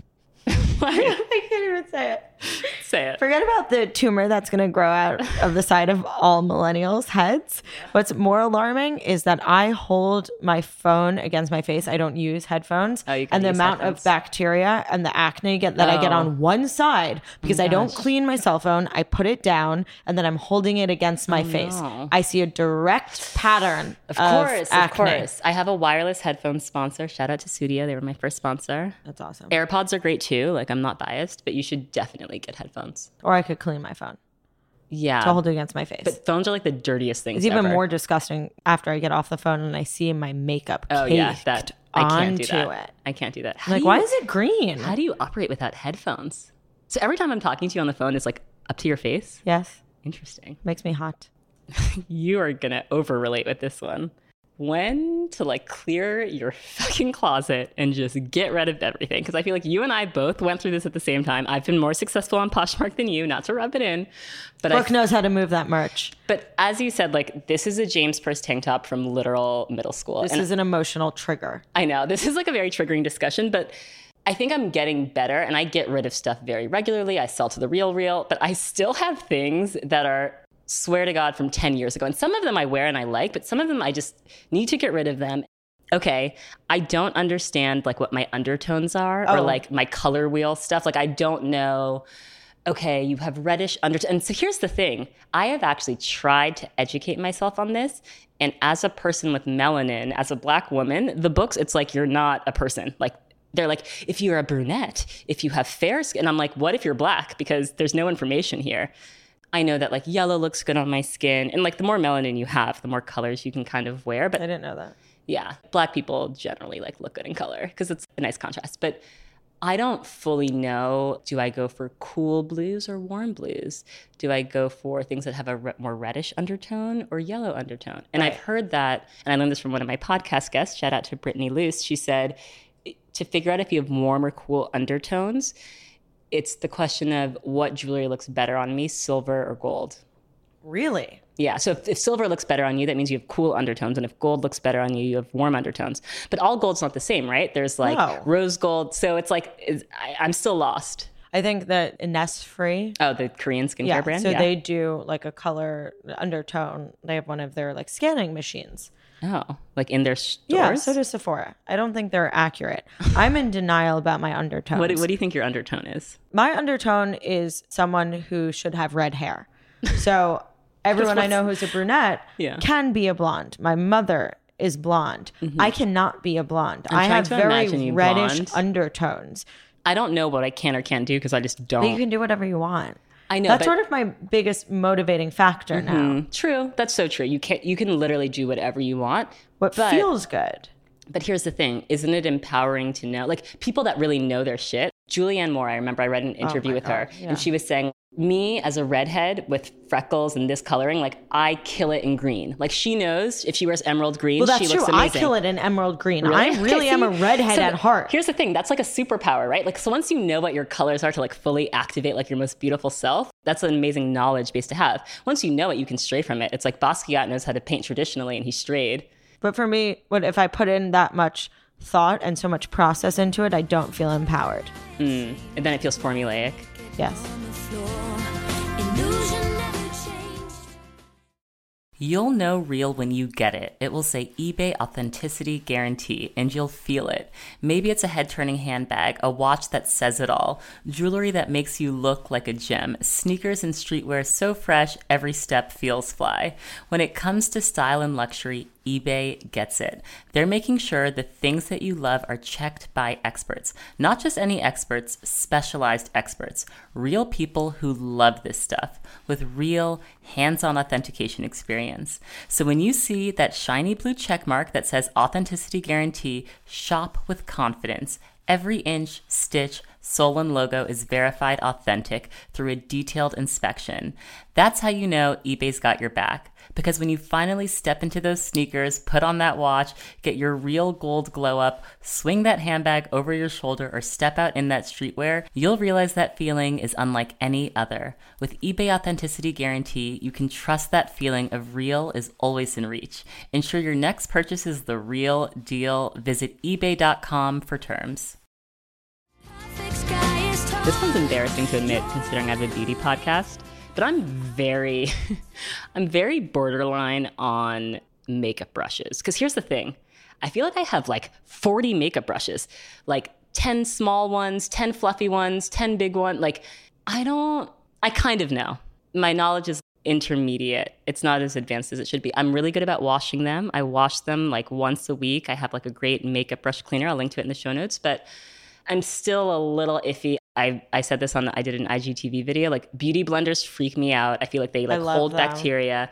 Speaker 3: I can't even say it.
Speaker 1: Say it.
Speaker 3: Forget about the tumor that's going to grow out of the side of all millennials' heads. What's more alarming is that I hold my phone against my face. I don't use headphones.
Speaker 1: Oh, you can
Speaker 3: and the
Speaker 1: use
Speaker 3: amount
Speaker 1: headphones.
Speaker 3: of bacteria and the acne get, that I get
Speaker 1: Oh.
Speaker 3: on one side because I don't
Speaker 1: gosh.
Speaker 3: clean my cell phone. I put it down and then I'm holding it against my face.
Speaker 1: no.
Speaker 3: I see a direct pattern
Speaker 1: Of
Speaker 3: of,
Speaker 1: course,
Speaker 3: acne.
Speaker 1: of course. I have a wireless headphone sponsor. Shout out to Sudio. They were my first sponsor.
Speaker 3: That's awesome.
Speaker 1: AirPods are great too. Like I'm not biased, but you should definitely get headphones.
Speaker 3: Or I could clean my phone
Speaker 1: Yeah.
Speaker 3: to hold it against my face.
Speaker 1: But phones are like the dirtiest things
Speaker 3: It's even
Speaker 1: ever.
Speaker 3: more disgusting after I get off the phone and I see my makeup
Speaker 1: Oh
Speaker 3: caked
Speaker 1: yeah, that I can't do
Speaker 3: onto
Speaker 1: that.
Speaker 3: it.
Speaker 1: I can't do that. How
Speaker 3: Like,
Speaker 1: do
Speaker 3: why
Speaker 1: you-
Speaker 3: is it green?
Speaker 1: How do you operate without headphones? So every time I'm talking to you on the phone, it's like up to your face.
Speaker 3: Yes,
Speaker 1: Interesting.
Speaker 3: makes me hot.
Speaker 1: You are gonna over relate with this one. When to like clear your fucking closet and just get rid of everything. Because I feel like you and I both went through this at the same time. I've been more successful on Poshmark than you, not to rub it in. But I
Speaker 3: Brooke knows how to move that merch.
Speaker 1: But as you said, like this is a James Purse tank top from literal middle school.
Speaker 3: This
Speaker 1: And
Speaker 3: is an emotional trigger.
Speaker 1: I know this is like a very triggering discussion, but I think I'm getting better and I get rid of stuff very regularly. I sell to the Real Real, but I still have things that are, swear to God, from ten years ago. And some of them I wear and I like, but some of them I just need to get rid of them. Okay, I don't understand like what my undertones are or
Speaker 3: Oh.
Speaker 1: like my color wheel stuff. Like I don't know. Okay, you have reddish undertones. And so here's the thing. I have actually tried to educate myself on this. And as a person with melanin, as a black woman, the books, it's like you're not a person. Like they're like, if you're a brunette, if you have fair skin. And I'm like, what if you're black? Because there's no information here. I know that like yellow looks good on my skin. And like the more melanin you have, the more colors you can kind of wear. But
Speaker 3: I didn't know that.
Speaker 1: yeah, black people generally like look good in color because it's a nice contrast. But I don't fully know, do I go for cool blues or warm blues? Do I go for things that have a re- more reddish undertone or yellow undertone? And
Speaker 3: Right.
Speaker 1: I've heard that, and I learned this from one of my podcast guests, shout out to Brittany Luce. She said, to figure out if you have warm or cool undertones, it's the question of what jewelry looks better on me, silver or gold.
Speaker 3: Really?
Speaker 1: Yeah, so if, if silver looks better on you, that means you have cool undertones. And if gold looks better on you, you have warm undertones. But all gold's not the same, right? There's like
Speaker 3: No.
Speaker 1: rose gold. So it's like, it's, I, I'm still lost.
Speaker 3: I think that Innisfree.
Speaker 1: Oh, the Korean skincare
Speaker 3: Yeah,
Speaker 1: brand?
Speaker 3: so
Speaker 1: yeah.
Speaker 3: they do like a color undertone. They have one of their like scanning machines.
Speaker 1: Oh, like in their stores?
Speaker 3: Yeah, so does Sephora. I don't think they're accurate. I'm in denial about my undertones.
Speaker 1: What, do- what do you think your undertone is?
Speaker 3: My undertone is someone who should have red hair. So everyone I know who's a brunette
Speaker 1: Yeah.
Speaker 3: can be a blonde. My mother is blonde. I cannot be a blonde. I
Speaker 1: trying
Speaker 3: have
Speaker 1: to
Speaker 3: very
Speaker 1: imagine you
Speaker 3: reddish
Speaker 1: blonde.
Speaker 3: undertones.
Speaker 1: I don't know what I can or can't do because I just don't.
Speaker 3: But you can do whatever you want.
Speaker 1: I know,
Speaker 3: That's
Speaker 1: but-
Speaker 3: sort of my biggest motivating factor now.
Speaker 1: Mm, true. That's so true. You can you can literally do whatever you want.
Speaker 3: What
Speaker 1: but-
Speaker 3: feels good.
Speaker 1: But here's the thing, isn't it empowering to know, like people that really know their shit? Julianne Moore, I remember I read an interview
Speaker 3: my
Speaker 1: with her
Speaker 3: God, yeah.
Speaker 1: and she was saying, me as a redhead with freckles and this coloring, like I kill it in green. Like she knows if she wears emerald green,
Speaker 3: Well, that's
Speaker 1: she
Speaker 3: true.
Speaker 1: looks
Speaker 3: I
Speaker 1: amazing.
Speaker 3: kill it in emerald green.
Speaker 1: Really?
Speaker 3: I really
Speaker 1: Okay,
Speaker 3: am a
Speaker 1: see?
Speaker 3: redhead
Speaker 1: So
Speaker 3: at heart.
Speaker 1: Here's the thing, that's like a superpower, right? Like so once you know what your colors are to like fully activate like your most beautiful self, that's an amazing knowledge base to have. Once you know it, you can stray from it. It's like Basquiat knows how to paint traditionally and he strayed.
Speaker 3: But for me, what if I put in that much thought and so much process into it, I don't feel empowered.
Speaker 1: Mm. And then it feels formulaic.
Speaker 3: Yes.
Speaker 2: Illusion never changed.
Speaker 1: You'll know real when you get it. It will say eBay Authenticity Guarantee, and you'll feel it. Maybe it's a head-turning handbag, a watch that says it all, jewelry that makes you look like a gem, sneakers and streetwear so fresh, every step feels fly. When it comes to style and luxury, eBay gets it. They're making sure the things that you love are checked by experts. Not just any experts, specialized experts. Real people who love this stuff with real hands-on authentication experience. So when you see that shiny blue check mark that says Authenticity Guarantee, shop with confidence. Every inch, stitch, Solon logo is verified authentic through a detailed inspection. That's how you know eBay's got your back. Because when you finally step into those sneakers, put on that watch, get your real gold glow up, swing that handbag over your shoulder, or step out in that streetwear, you'll realize that feeling is unlike any other. With eBay Authenticity Guarantee, you can trust that feeling of real is always in reach. Ensure your next purchase is the real deal. Visit ebay dot com for terms. This one's embarrassing to admit considering I have a beauty podcast. But I'm very, I'm very borderline on makeup brushes. Because here's the thing. I feel like I have like forty makeup brushes. Like ten small ones, ten fluffy ones, ten big ones. Like, I don't, I kind of know. My knowledge is intermediate. It's not as advanced as it should be. I'm really good about washing them. I wash them like once a week. I have like a great makeup brush cleaner. I'll link to it in the show notes. But I'm still a little iffy. I, I said this on the, I did an I G T V video, like beauty blenders freak me out. I feel like they like hold them. bacteria.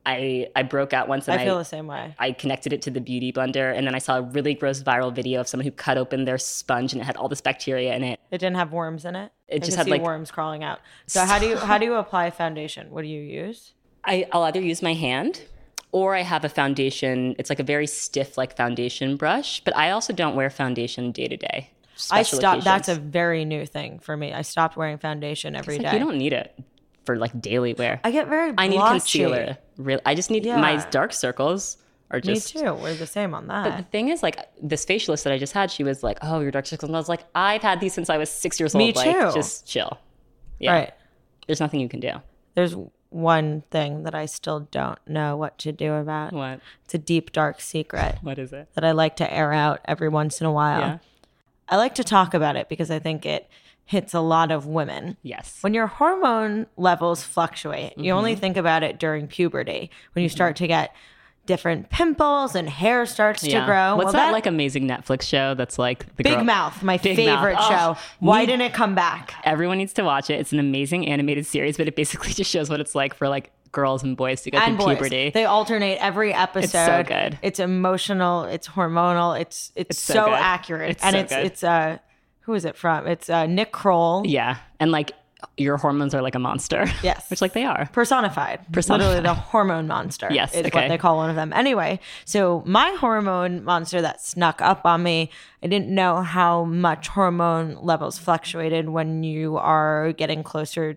Speaker 1: I I broke out once and
Speaker 3: I feel
Speaker 1: I,
Speaker 3: the same way.
Speaker 1: I connected it to the beauty blender and then I saw a really gross viral video of someone who cut open their sponge and it had all this bacteria in it.
Speaker 3: It didn't have worms in it?
Speaker 1: It
Speaker 3: I
Speaker 1: just
Speaker 3: could
Speaker 1: had
Speaker 3: see
Speaker 1: like
Speaker 3: worms crawling out. So how do you how do you apply foundation? What do you use?
Speaker 1: I, I'll either use my hand or I have a foundation. It's like a very stiff like foundation brush, but I also don't wear foundation day to day.
Speaker 3: I stopped. That's a very new thing for me. I stopped wearing foundation every
Speaker 1: like,
Speaker 3: day.
Speaker 1: You don't need it for like daily wear.
Speaker 3: I get very blotchy.
Speaker 1: I need concealer. Really, I just need
Speaker 3: Yeah.
Speaker 1: my dark circles are just.
Speaker 3: Me too. We're the same on that.
Speaker 1: But the thing is, like this facialist that I just had, she was like, "Oh, your dark circles," and I was like, "I've had these since I was six years old.
Speaker 3: Me
Speaker 1: Like,
Speaker 3: too.
Speaker 1: just chill." Yeah.
Speaker 3: Right.
Speaker 1: There's nothing you can do.
Speaker 3: There's one thing that I still don't know what to do about.
Speaker 1: What?
Speaker 3: It's a deep, dark secret
Speaker 1: What is it?
Speaker 3: that I like to air out every once in a while.
Speaker 1: Yeah.
Speaker 3: I like to talk about it because I think it hits a lot of women.
Speaker 1: Yes.
Speaker 3: When your hormone levels fluctuate, you
Speaker 1: Mm-hmm.
Speaker 3: only think about it during puberty when you start to get different pimples and hair starts to grow.
Speaker 1: What's
Speaker 3: Well,
Speaker 1: that, like amazing Netflix show that's like the
Speaker 3: Big
Speaker 1: girl-
Speaker 3: Mouth, my
Speaker 1: Big
Speaker 3: favorite
Speaker 1: Mouth.
Speaker 3: show.
Speaker 1: Oh,
Speaker 3: Why
Speaker 1: need-
Speaker 3: didn't it come back?
Speaker 1: Everyone needs to watch it. It's an amazing animated series, but it basically just shows what it's like for like girls and boys to go
Speaker 3: And
Speaker 1: through
Speaker 3: boys.
Speaker 1: puberty.
Speaker 3: They alternate every episode.
Speaker 1: so good.
Speaker 3: It's emotional. It's hormonal. It's it's,
Speaker 1: It's so
Speaker 3: so,
Speaker 1: good.
Speaker 3: accurate.
Speaker 1: It's
Speaker 3: and
Speaker 1: so
Speaker 3: it's
Speaker 1: good.
Speaker 3: it's uh who is it from? It's uh Nick Kroll.
Speaker 1: Yeah. And like your hormones are like a monster.
Speaker 3: Yes.
Speaker 1: Which like they are.
Speaker 3: Personified.
Speaker 1: Personified.
Speaker 3: Literally the hormone monster.
Speaker 1: Yes,
Speaker 3: Is
Speaker 1: okay.
Speaker 3: what they call one of them. Anyway, so my hormone monster that snuck up on me, I didn't know how much hormone levels fluctuated when you are getting closer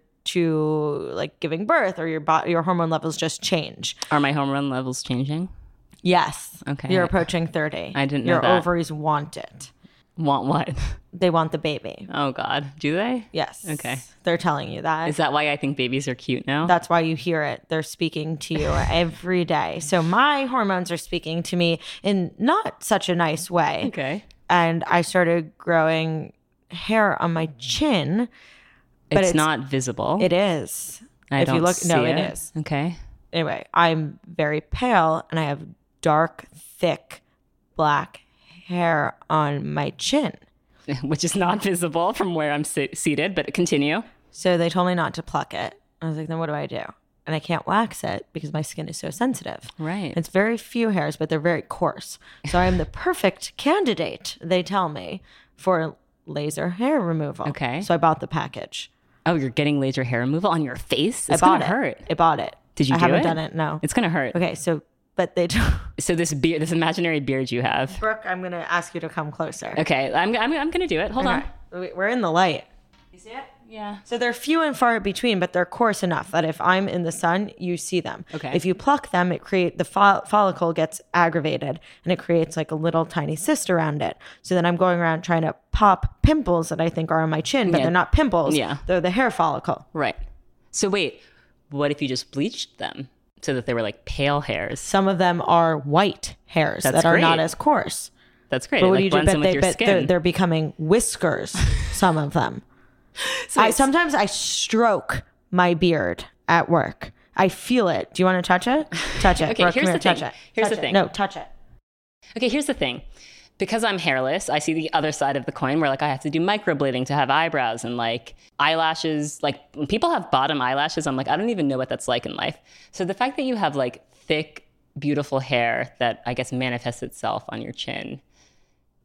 Speaker 3: to like giving birth or your bo- your hormone levels just change.
Speaker 1: Are my hormone levels changing?
Speaker 3: Yes.
Speaker 1: Okay.
Speaker 3: You're approaching thirty.
Speaker 1: I didn't know
Speaker 3: Your
Speaker 1: that.
Speaker 3: ovaries want it.
Speaker 1: Want what?
Speaker 3: They want the baby.
Speaker 1: Oh God. Do they?
Speaker 3: Yes.
Speaker 1: Okay.
Speaker 3: They're telling you that.
Speaker 1: Is that why I think babies are cute now?
Speaker 3: That's why you hear it. They're speaking to you every day. So my hormones are speaking to me in not such a nice way.
Speaker 1: okay.
Speaker 3: And I started growing hair on my chin. But
Speaker 1: It's,
Speaker 3: it's-
Speaker 1: not visible.
Speaker 3: It is.
Speaker 1: I
Speaker 3: if
Speaker 1: don't
Speaker 3: you look,
Speaker 1: see
Speaker 3: no,
Speaker 1: it.
Speaker 3: it is.
Speaker 1: Okay.
Speaker 3: Anyway, I'm very pale and I have dark, thick, black hair on my chin.
Speaker 1: Which is not visible from where I'm se- seated, but continue.
Speaker 3: So they told me not to pluck it. I was like, then what do I do? And I can't wax it because my skin is so sensitive.
Speaker 1: Right.
Speaker 3: It's very few hairs, but they're very coarse. So I am the perfect candidate, they tell me, for laser hair removal.
Speaker 1: Okay.
Speaker 3: So I bought the package.
Speaker 1: Oh, you're getting laser hair removal on your face? It's
Speaker 3: I bought
Speaker 1: gonna
Speaker 3: it.
Speaker 1: hurt.
Speaker 3: I bought it.
Speaker 1: Did you
Speaker 3: I
Speaker 1: do
Speaker 3: haven't
Speaker 1: it?
Speaker 3: done it. No.
Speaker 1: It's gonna hurt.
Speaker 3: Okay. So, but they told
Speaker 1: So this beard, this imaginary beard you have.
Speaker 3: Brooke, I'm going to ask you to come closer.
Speaker 1: Okay, I'm I'm, I'm gonna do it. Hold
Speaker 3: Okay.
Speaker 1: on.
Speaker 3: We're in the light. You see it?
Speaker 1: Yeah.
Speaker 3: So they're few and far between, but they're coarse enough that if I'm in the sun, you see them.
Speaker 1: Okay.
Speaker 3: If you pluck them, it create the fo- follicle gets aggravated and it creates like a little tiny cyst around it. So then I'm going around trying to pop pimples that I think are on my chin, but
Speaker 1: Yeah.
Speaker 3: they're not pimples.
Speaker 1: Yeah.
Speaker 3: They're the hair follicle.
Speaker 1: Right. So wait, what if you just bleached them so that they were like pale hairs?
Speaker 3: Some of them are white hairs
Speaker 1: That's
Speaker 3: that are not
Speaker 1: great.
Speaker 3: as course.
Speaker 1: That's great.
Speaker 3: But
Speaker 1: it
Speaker 3: what
Speaker 1: like
Speaker 3: do you do?
Speaker 1: blends
Speaker 3: But,
Speaker 1: in with
Speaker 3: they,
Speaker 1: your
Speaker 3: but they're,
Speaker 1: skin.
Speaker 3: they're becoming whiskers, some of them.
Speaker 1: So
Speaker 3: I
Speaker 1: it's-
Speaker 3: sometimes I stroke my beard at work. I feel it. Do you want to touch it? Touch it.
Speaker 1: Okay,
Speaker 3: Brooke,
Speaker 1: here's
Speaker 3: come
Speaker 1: the
Speaker 3: here,
Speaker 1: thing.
Speaker 3: touch it.
Speaker 1: Here's
Speaker 3: Touch
Speaker 1: the
Speaker 3: it.
Speaker 1: thing.
Speaker 3: No, touch it.
Speaker 1: Okay, here's the thing. Because I'm hairless, I see the other side of the coin where like I have to do microblading to have eyebrows and like eyelashes. Like when people have bottom eyelashes, I'm like, I don't even know what that's like in life. So the fact that you have like thick, beautiful hair that I guess manifests itself on your chin,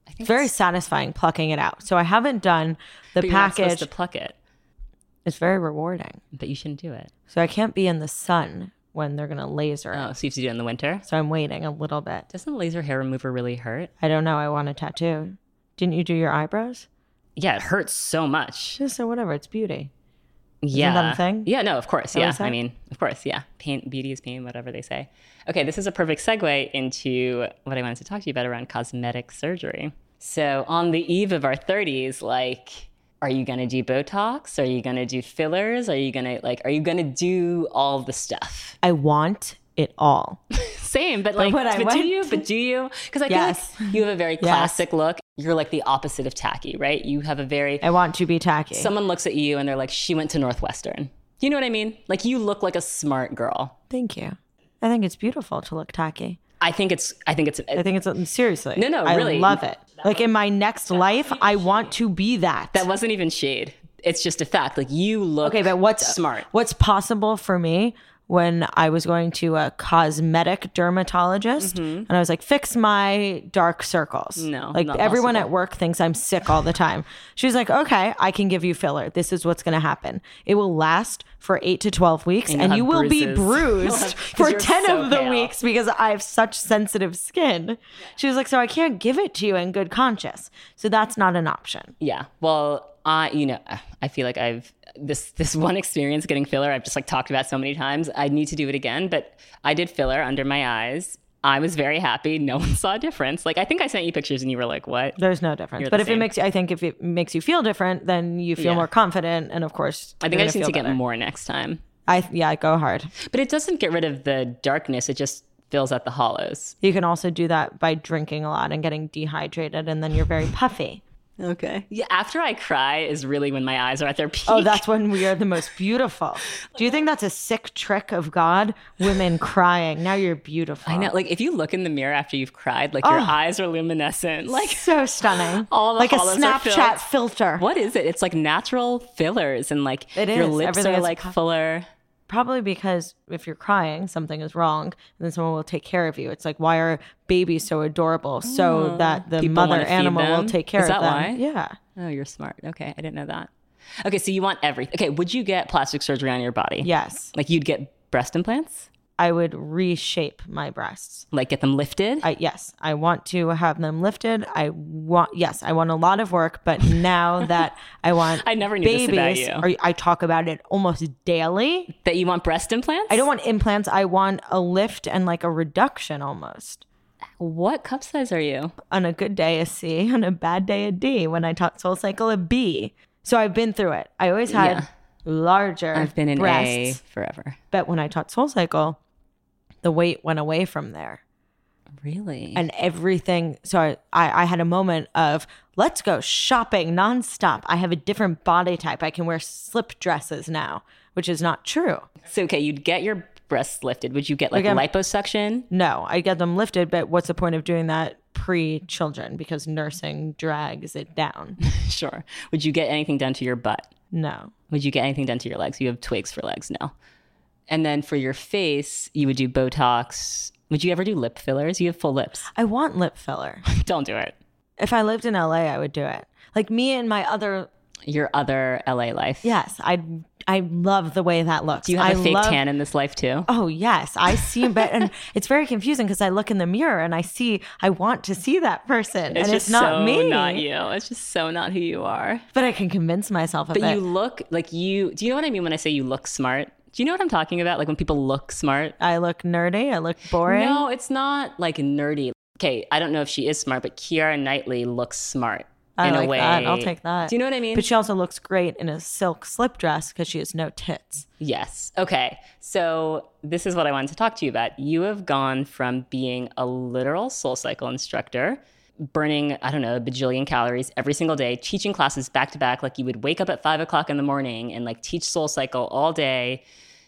Speaker 1: I think
Speaker 3: It's very
Speaker 1: it's-
Speaker 3: satisfying plucking it out. So I haven't done the
Speaker 1: but you're not supposed
Speaker 3: package.
Speaker 1: to pluck it,
Speaker 3: It's very rewarding.
Speaker 1: but you shouldn't do it.
Speaker 3: So I can't be in the sun when they're going to laser
Speaker 1: Oh,
Speaker 3: it.
Speaker 1: so you have to do it in the winter?
Speaker 3: So I'm waiting a little bit.
Speaker 1: Doesn't laser hair remover really hurt?
Speaker 3: I don't know. I want a tattoo. Didn't you do your eyebrows?
Speaker 1: Yeah, it hurts so much.
Speaker 3: Just so whatever. It's beauty.
Speaker 1: Yeah.
Speaker 3: that a thing?
Speaker 1: Yeah, no, of course.
Speaker 3: that what
Speaker 1: Yeah.
Speaker 3: it said?
Speaker 1: I mean, of course. Yeah. Pain, beauty is pain, whatever they say. Okay, this is a perfect segue into what I wanted to talk to you about around cosmetic surgery. So, on the eve of our thirties, like, are you going to do Botox? Are you going to do fillers? Are you going to, like, are you going to do all the stuff?
Speaker 3: I want it all.
Speaker 1: Same, but like,
Speaker 3: what I
Speaker 1: but do
Speaker 3: went-
Speaker 1: you? But do you? Because I
Speaker 3: Yes.
Speaker 1: feel like you have a very classic look. You're like the opposite of tacky, right? You have a very,
Speaker 3: I want to be tacky.
Speaker 1: someone looks at you and they're like, she went to Northwestern. You know what I mean? Like, you look like a smart girl.
Speaker 3: Thank you. I think it's beautiful to look tacky.
Speaker 1: I think it's, I think it's,
Speaker 3: I think it's seriously.
Speaker 1: No, no,
Speaker 3: I
Speaker 1: really.
Speaker 3: love it. Like in my next life, I want to be that.
Speaker 1: that wasn't even shade. It's just a fact. Like, you look
Speaker 3: Okay, but what's
Speaker 1: smart.
Speaker 3: What's possible for me when I was going to a cosmetic dermatologist and I was like, fix my dark circles.
Speaker 1: Mm-hmm. No,
Speaker 3: like
Speaker 1: not
Speaker 3: everyone
Speaker 1: possible.
Speaker 3: at work thinks I'm sick all the time. She was like, okay, I can give you filler. This is what's going to happen. It will last for eight to twelve weeks
Speaker 1: And
Speaker 3: and,
Speaker 1: you'll
Speaker 3: you
Speaker 1: have
Speaker 3: will be
Speaker 1: bruises. You'll
Speaker 3: bruised
Speaker 1: have- 'cause
Speaker 3: for
Speaker 1: you're
Speaker 3: ten
Speaker 1: so
Speaker 3: of the
Speaker 1: pale.
Speaker 3: weeks because I have such sensitive skin. She was like, so I can't give it to you in good conscience. So that's not an option.
Speaker 1: Yeah. Well, I, you know, I feel like I've this this one experience getting filler. I've just like talked about so many times. I need to do it again, but I did filler under my eyes. I was very happy. No one saw a difference. Like, I think I sent you pictures and you were like, "What?"
Speaker 3: There's no difference.
Speaker 1: You're
Speaker 3: But
Speaker 1: the
Speaker 3: if it
Speaker 1: same.
Speaker 3: makes you, I think if it makes you feel different, then you feel
Speaker 1: Yeah.
Speaker 3: more confident. And of course,
Speaker 1: I think
Speaker 3: you're
Speaker 1: I just
Speaker 3: gonna
Speaker 1: need to
Speaker 3: feel
Speaker 1: get
Speaker 3: better.
Speaker 1: more next time.
Speaker 3: I yeah, go hard.
Speaker 1: But it doesn't get rid of the darkness. It just fills out the hollows.
Speaker 3: You can also do that by drinking a lot and getting dehydrated, and then you're very puffy.
Speaker 1: Okay. Yeah. After I cry is really when my eyes are at their peak.
Speaker 3: Oh, that's when we are the most beautiful. Do you think that's a sick trick of God? Women crying. Now you're beautiful.
Speaker 1: I know. Like, if you look in the mirror after you've cried, like your
Speaker 3: Oh.
Speaker 1: eyes are luminescent. Like,
Speaker 3: So stunning.
Speaker 1: All the
Speaker 3: like a
Speaker 1: hollows are filled.
Speaker 3: Snapchat filter.
Speaker 1: what is it? It's like natural fillers, and like
Speaker 3: It
Speaker 1: your
Speaker 3: is.
Speaker 1: lips
Speaker 3: Everything
Speaker 1: are
Speaker 3: is
Speaker 1: like
Speaker 3: puff-
Speaker 1: fuller.
Speaker 3: Probably because if you're crying, something is wrong, and then someone will take care of you. It's like, why are babies so adorable? So that the
Speaker 1: People
Speaker 3: mother
Speaker 1: wanna feed
Speaker 3: animal will
Speaker 1: them?
Speaker 3: take care
Speaker 1: Is
Speaker 3: of
Speaker 1: that
Speaker 3: them.
Speaker 1: why?
Speaker 3: Yeah.
Speaker 1: Oh, you're smart. Okay, I didn't know that. Okay, so you want everything. Okay, would you get plastic surgery on your body?
Speaker 3: Yes.
Speaker 1: Like, you'd get breast implants?
Speaker 3: I would reshape my breasts.
Speaker 1: Like, get them lifted?
Speaker 3: I, yes, I want to have them lifted. I want, yes, I want a lot of work, but now that I want
Speaker 1: I never knew this
Speaker 3: babies,
Speaker 1: about you.
Speaker 3: or I talk about it almost daily.
Speaker 1: That you want breast implants?
Speaker 3: I don't want implants. I want a lift and like a reduction almost.
Speaker 1: What cup size are you?
Speaker 3: On a good day, a C. On a bad day, a D. When I taught Soul Cycle, a B. So I've been through it. I always had
Speaker 1: Yeah.
Speaker 3: larger
Speaker 1: I've been in
Speaker 3: breasts,
Speaker 1: A forever.
Speaker 3: but when I taught Soul Cycle, the weight went away from there.
Speaker 1: Really?
Speaker 3: And everything. So I, I, I had a moment of let's go shopping nonstop. I have a different body type. I can wear slip dresses now, which is not true.
Speaker 1: So, okay, you'd get your breasts lifted. Would you get like
Speaker 3: Again-
Speaker 1: liposuction?
Speaker 3: No, I get them lifted, but what's the point of doing that pre-children? Because nursing drags it down.
Speaker 1: Sure. Would you get anything done to your butt?
Speaker 3: No.
Speaker 1: Would you get anything done to your legs? You have twigs for legs now. And then for your face, you would do Botox. Would you ever do lip fillers? You have full lips.
Speaker 3: I want lip filler.
Speaker 1: Don't do it.
Speaker 3: If I lived in L A, I would do it. Like me and my other,
Speaker 1: Your other L A life.
Speaker 3: yes, I I love the way that looks.
Speaker 1: Do you have
Speaker 3: I
Speaker 1: a fake
Speaker 3: love,
Speaker 1: tan in this life too?
Speaker 3: Oh yes, I see, but and it's very confusing because I look in the mirror and I see I want to see that person, and it's not
Speaker 1: so
Speaker 3: me.
Speaker 1: not you. It's just so not who you are.
Speaker 3: But I can convince myself of
Speaker 1: But
Speaker 3: it.
Speaker 1: you look like you. Do you know what I mean when I say you look smart? Do you know what I'm talking about? Like when people look smart?
Speaker 3: I look nerdy. I look boring.
Speaker 1: No, it's not like nerdy. Okay, I don't know if she is smart, but Keira Knightley looks smart
Speaker 3: I
Speaker 1: in
Speaker 3: like
Speaker 1: a way.
Speaker 3: that. I'll take that.
Speaker 1: Do you know what I mean?
Speaker 3: But she also looks great in a silk slip dress because she has no tits.
Speaker 1: Yes. Okay. So this is what I wanted to talk to you about. You have gone from being a literal Soul Cycle instructor, burning, I don't know, a bajillion calories every single day, teaching classes back to back. Like you would wake up at five o'clock in the morning and like teach Soul Cycle all day.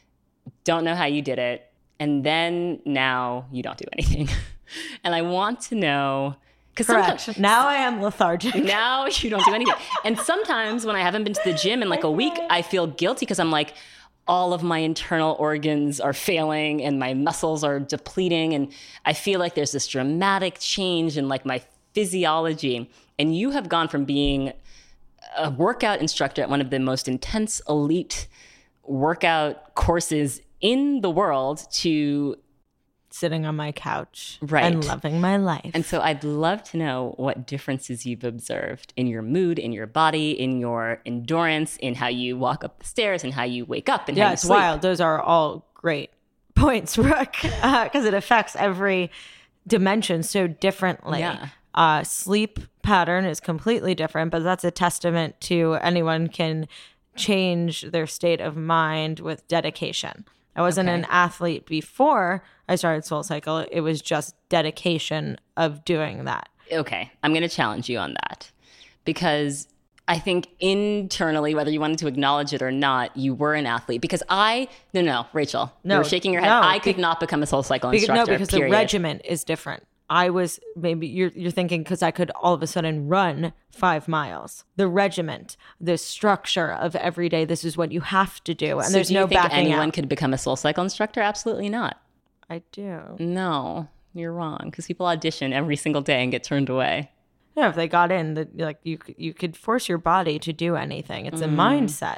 Speaker 1: Don't know how you did it. And then now you don't do anything. And I want to know, because
Speaker 3: Correct. Now I am lethargic.
Speaker 1: now you don't do anything. And sometimes when I haven't been to the gym in like a week, I feel guilty because I'm like, all of my internal organs are failing and my muscles are depleting. And I feel like there's this dramatic change in like my physiology. And you have gone from being a workout instructor at one of the most intense elite workout courses in the world to
Speaker 3: sitting on my couch
Speaker 1: right.
Speaker 3: and loving my life.
Speaker 1: And so I'd love to know what differences you've observed in your mood, in your body, in your endurance, in how you walk up the stairs and how you wake up and
Speaker 3: yeah,
Speaker 1: how you
Speaker 3: it's
Speaker 1: sleep.
Speaker 3: wild. Those are all great points, Brooke, because uh, it affects every dimension so differently.
Speaker 1: Yeah.
Speaker 3: Uh, sleep pattern is completely different, but that's a testament to anyone can change their state of mind with dedication. I wasn't
Speaker 1: Okay.
Speaker 3: an athlete before I started SoulCycle. It was just dedication of doing that.
Speaker 1: Okay, I'm going to challenge you on that because I think internally, whether you wanted to acknowledge it or not, you were an athlete. Because I, no, no, Rachel,
Speaker 3: No,
Speaker 1: you're shaking your head.
Speaker 3: no,
Speaker 1: I could
Speaker 3: be-
Speaker 1: not become a soul cycle
Speaker 3: Because,
Speaker 1: instructor.
Speaker 3: no, because
Speaker 1: period.
Speaker 3: the regimen is different. I was maybe you're you're thinking because I could all of a sudden run five miles. The regiment, the structure of every day. This is what you have to do, and
Speaker 1: So
Speaker 3: there's
Speaker 1: do you
Speaker 3: no
Speaker 1: think
Speaker 3: backing
Speaker 1: anyone
Speaker 3: out.
Speaker 1: could become a soul cycle instructor? Absolutely not.
Speaker 3: I do.
Speaker 1: No, you're wrong. Because people audition every single day and get turned away.
Speaker 3: Yeah, if they got in, that like you could- you could force your body to do anything. It's a
Speaker 1: Mm.
Speaker 3: mindset.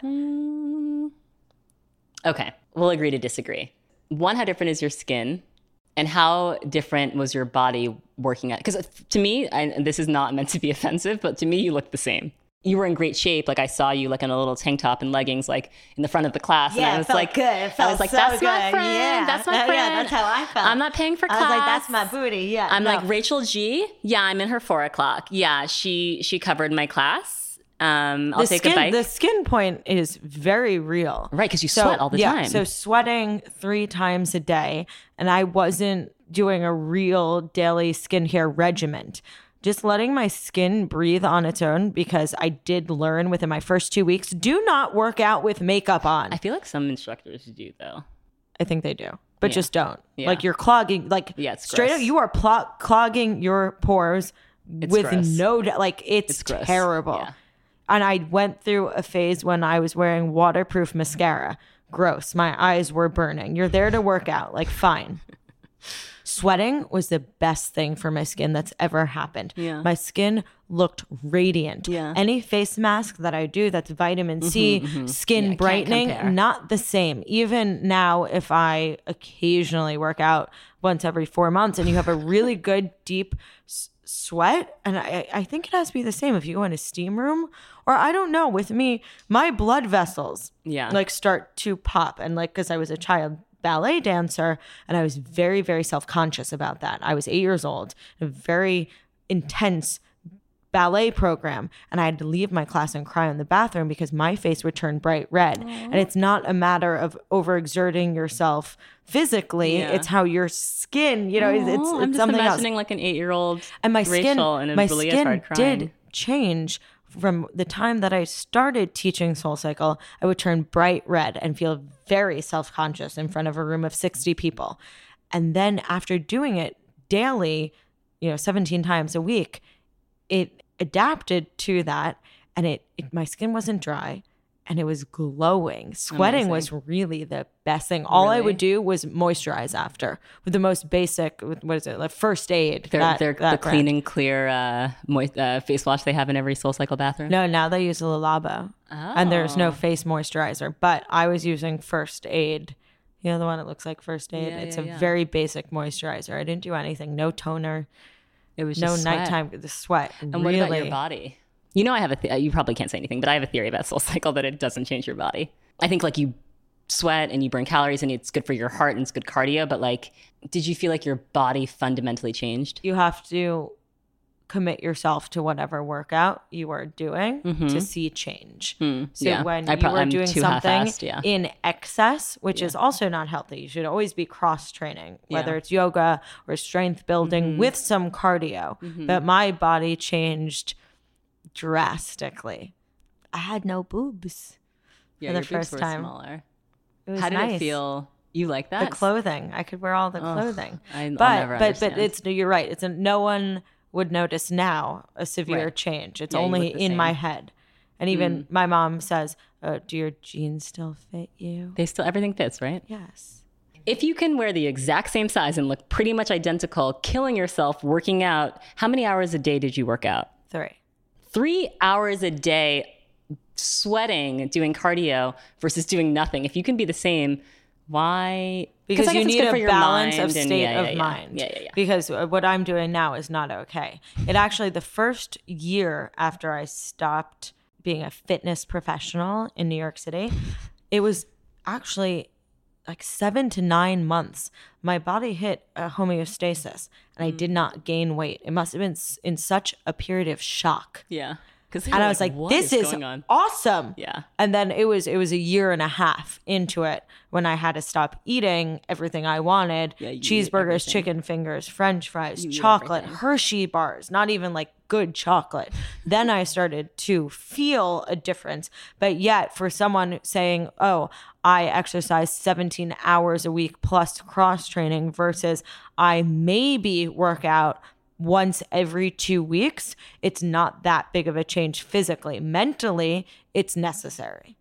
Speaker 1: Okay, we'll agree to disagree. One, how different is your skin? And how different was your body working out? Because to me, and this is not meant to be offensive, but to me, you look the same. You were in great shape. Like I saw you like in a little tank top and leggings, like in the front of the class.
Speaker 3: Yeah,
Speaker 1: and I
Speaker 3: it
Speaker 1: was
Speaker 3: felt
Speaker 1: like,
Speaker 3: good. It
Speaker 1: I
Speaker 3: felt
Speaker 1: was like,
Speaker 3: so
Speaker 1: that's my
Speaker 3: good.
Speaker 1: friend.
Speaker 3: Yeah.
Speaker 1: That's my
Speaker 3: Yeah,
Speaker 1: friend.
Speaker 3: that's how I felt.
Speaker 1: I'm not paying for
Speaker 3: I
Speaker 1: class.
Speaker 3: was like, that's my booty. Yeah.
Speaker 1: I'm
Speaker 3: no.
Speaker 1: like Rachel G. Yeah, I'm in her four o'clock. Yeah, she she covered my class. Um, I'll
Speaker 3: the
Speaker 1: take
Speaker 3: skin,
Speaker 1: a bike.
Speaker 3: The skin point is very real.
Speaker 1: Right, because you
Speaker 3: So,
Speaker 1: sweat all the
Speaker 3: yeah,
Speaker 1: time.
Speaker 3: So sweating three times a day, and I wasn't doing a real daily skincare regimen. Just letting my skin breathe on its own, because I did learn within my first two weeks, do not work out with makeup on.
Speaker 1: I feel like some instructors do though.
Speaker 3: I think they do, but
Speaker 1: Yeah.
Speaker 3: just don't.
Speaker 1: Yeah.
Speaker 3: Like you're clogging, like
Speaker 1: Yeah, it's
Speaker 3: straight
Speaker 1: gross.
Speaker 3: up, you are pl- clogging your pores
Speaker 1: It's
Speaker 3: with
Speaker 1: gross.
Speaker 3: no, like it's,
Speaker 1: It's gross.
Speaker 3: terrible.
Speaker 1: Yeah.
Speaker 3: And I went through a phase when I was wearing waterproof mascara. Gross. My eyes were burning. You're there to work out. Like, fine. Sweating was the best thing for my skin that's ever happened.
Speaker 1: Yeah.
Speaker 3: My skin looked radiant.
Speaker 1: Yeah.
Speaker 3: Any face mask that I do that's vitamin C, skin
Speaker 1: Yeah, can't
Speaker 3: brightening,
Speaker 1: compare.
Speaker 3: not the same. Even now, if I occasionally work out once every four months and you have a really good deep s- sweat, and I, I think it has to be the same if you go in a steam room, or I don't know, with me, my blood vessels
Speaker 1: Yeah.
Speaker 3: like start to pop. And like, because I was a child ballet dancer and I was very, very self-conscious about that. I was eight years old, a very intense ballet program, and I had to leave my class and cry in the bathroom because my face would turn bright red. And it's not a matter of overexerting yourself physically.
Speaker 1: Yeah.
Speaker 3: It's how your skin, you know, it's, it's,
Speaker 1: Oh, I'm
Speaker 3: it's
Speaker 1: just
Speaker 3: something else.
Speaker 1: imagining like an eight-year-old
Speaker 3: And my
Speaker 1: Rachel
Speaker 3: skin,
Speaker 1: and a
Speaker 3: my
Speaker 1: really
Speaker 3: skin
Speaker 1: hard crying.
Speaker 3: did change from the time that I started teaching SoulCycle. I would turn bright red and feel very self-conscious in front of a room of sixty people. And then after doing it daily, you know, seventeen times a week, it adapted to that, and it, it my skin wasn't dry and it was glowing. Sweating was really the best thing. All I
Speaker 1: Really?
Speaker 3: would do was moisturize after with the most basic, with- what is it, like first aid.
Speaker 1: They're,
Speaker 3: that-
Speaker 1: they're
Speaker 3: that
Speaker 1: the
Speaker 3: brand.
Speaker 1: clean and clear uh, moist, uh, face wash they have in every SoulCycle bathroom.
Speaker 3: No, now they use a Lalabo, and there's no face moisturizer. But I was using First Aid. You know the one that looks like First Aid?
Speaker 1: Yeah,
Speaker 3: it's
Speaker 1: yeah,
Speaker 3: a
Speaker 1: yeah.
Speaker 3: very basic moisturizer. I didn't do anything. No toner.
Speaker 1: It was
Speaker 3: No
Speaker 1: just sweat.
Speaker 3: nighttime. The sweat.
Speaker 1: And
Speaker 3: really.
Speaker 1: what about your body? You know, I have a. Th- you probably can't say anything, but I have a theory about SoulCycle that it doesn't change your body. I think like you sweat and you burn calories and it's good for your heart and it's good cardio. But like, did you feel like your body fundamentally changed?
Speaker 3: You have to commit yourself to whatever workout you are doing to see change. So
Speaker 1: Mm-hmm. Yeah.
Speaker 3: when
Speaker 1: I
Speaker 3: you
Speaker 1: pro-
Speaker 3: are
Speaker 1: I'm
Speaker 3: doing
Speaker 1: too
Speaker 3: something
Speaker 1: half-assed, yeah.
Speaker 3: in excess, which is also not healthy, you should always be cross training, whether
Speaker 1: Yeah. Mm-hmm.
Speaker 3: it's yoga or strength building with some cardio. But my body changed drastically. I had no boobs.
Speaker 1: Yeah,
Speaker 3: the
Speaker 1: your boobs
Speaker 3: first
Speaker 1: were
Speaker 3: time.
Speaker 1: smaller.
Speaker 3: It was
Speaker 1: How did
Speaker 3: nice.
Speaker 1: it feel? You like that?
Speaker 3: The clothing. I could wear all the clothing.
Speaker 1: I- I'll
Speaker 3: but
Speaker 1: never
Speaker 3: but but
Speaker 1: understand.
Speaker 3: it's you're right. It's a, no one would notice now a severe
Speaker 1: Right.
Speaker 3: change. It's
Speaker 1: Yeah, you
Speaker 3: only
Speaker 1: look the
Speaker 3: in my
Speaker 1: same.
Speaker 3: head. And even my mom says, oh, "Do your jeans still fit you?"
Speaker 1: They still everything fits, right?
Speaker 3: Yes.
Speaker 1: If you can wear the exact same size and look pretty much identical, killing yourself, working out, how many hours a day did you work out?
Speaker 3: Three.
Speaker 1: Three hours a day sweating, doing cardio versus doing nothing. If you can be the same, why?
Speaker 3: Because
Speaker 1: I guess
Speaker 3: you
Speaker 1: it's
Speaker 3: need
Speaker 1: good
Speaker 3: a
Speaker 1: for your
Speaker 3: balance
Speaker 1: mind
Speaker 3: of
Speaker 1: and-
Speaker 3: state
Speaker 1: yeah,
Speaker 3: of
Speaker 1: yeah, yeah.
Speaker 3: mind.
Speaker 1: Yeah, yeah, yeah.
Speaker 3: Because what I'm doing now is not okay. It actually, the first year after I stopped being a fitness professional in New York City, it was actually like seven to nine months. My body hit a homeostasis and I did not gain weight. It must have been s- in such a period of shock.
Speaker 1: Yeah.
Speaker 3: And I was like, this is
Speaker 1: going on?
Speaker 3: awesome.
Speaker 1: Yeah.
Speaker 3: And then it was it was a year and a half into it when I had to stop eating everything I wanted.
Speaker 1: Yeah, you eat
Speaker 3: Cheeseburgers,
Speaker 1: everything.
Speaker 3: chicken fingers, French fries,
Speaker 1: You eat
Speaker 3: chocolate,
Speaker 1: everything.
Speaker 3: Hershey bars, not even like good chocolate. Then I started to feel a difference. But yet for someone saying, oh, I exercise seventeen hours a week plus cross training versus I maybe work out once every two weeks, it's not that big of a change physically. Mentally, it's necessary.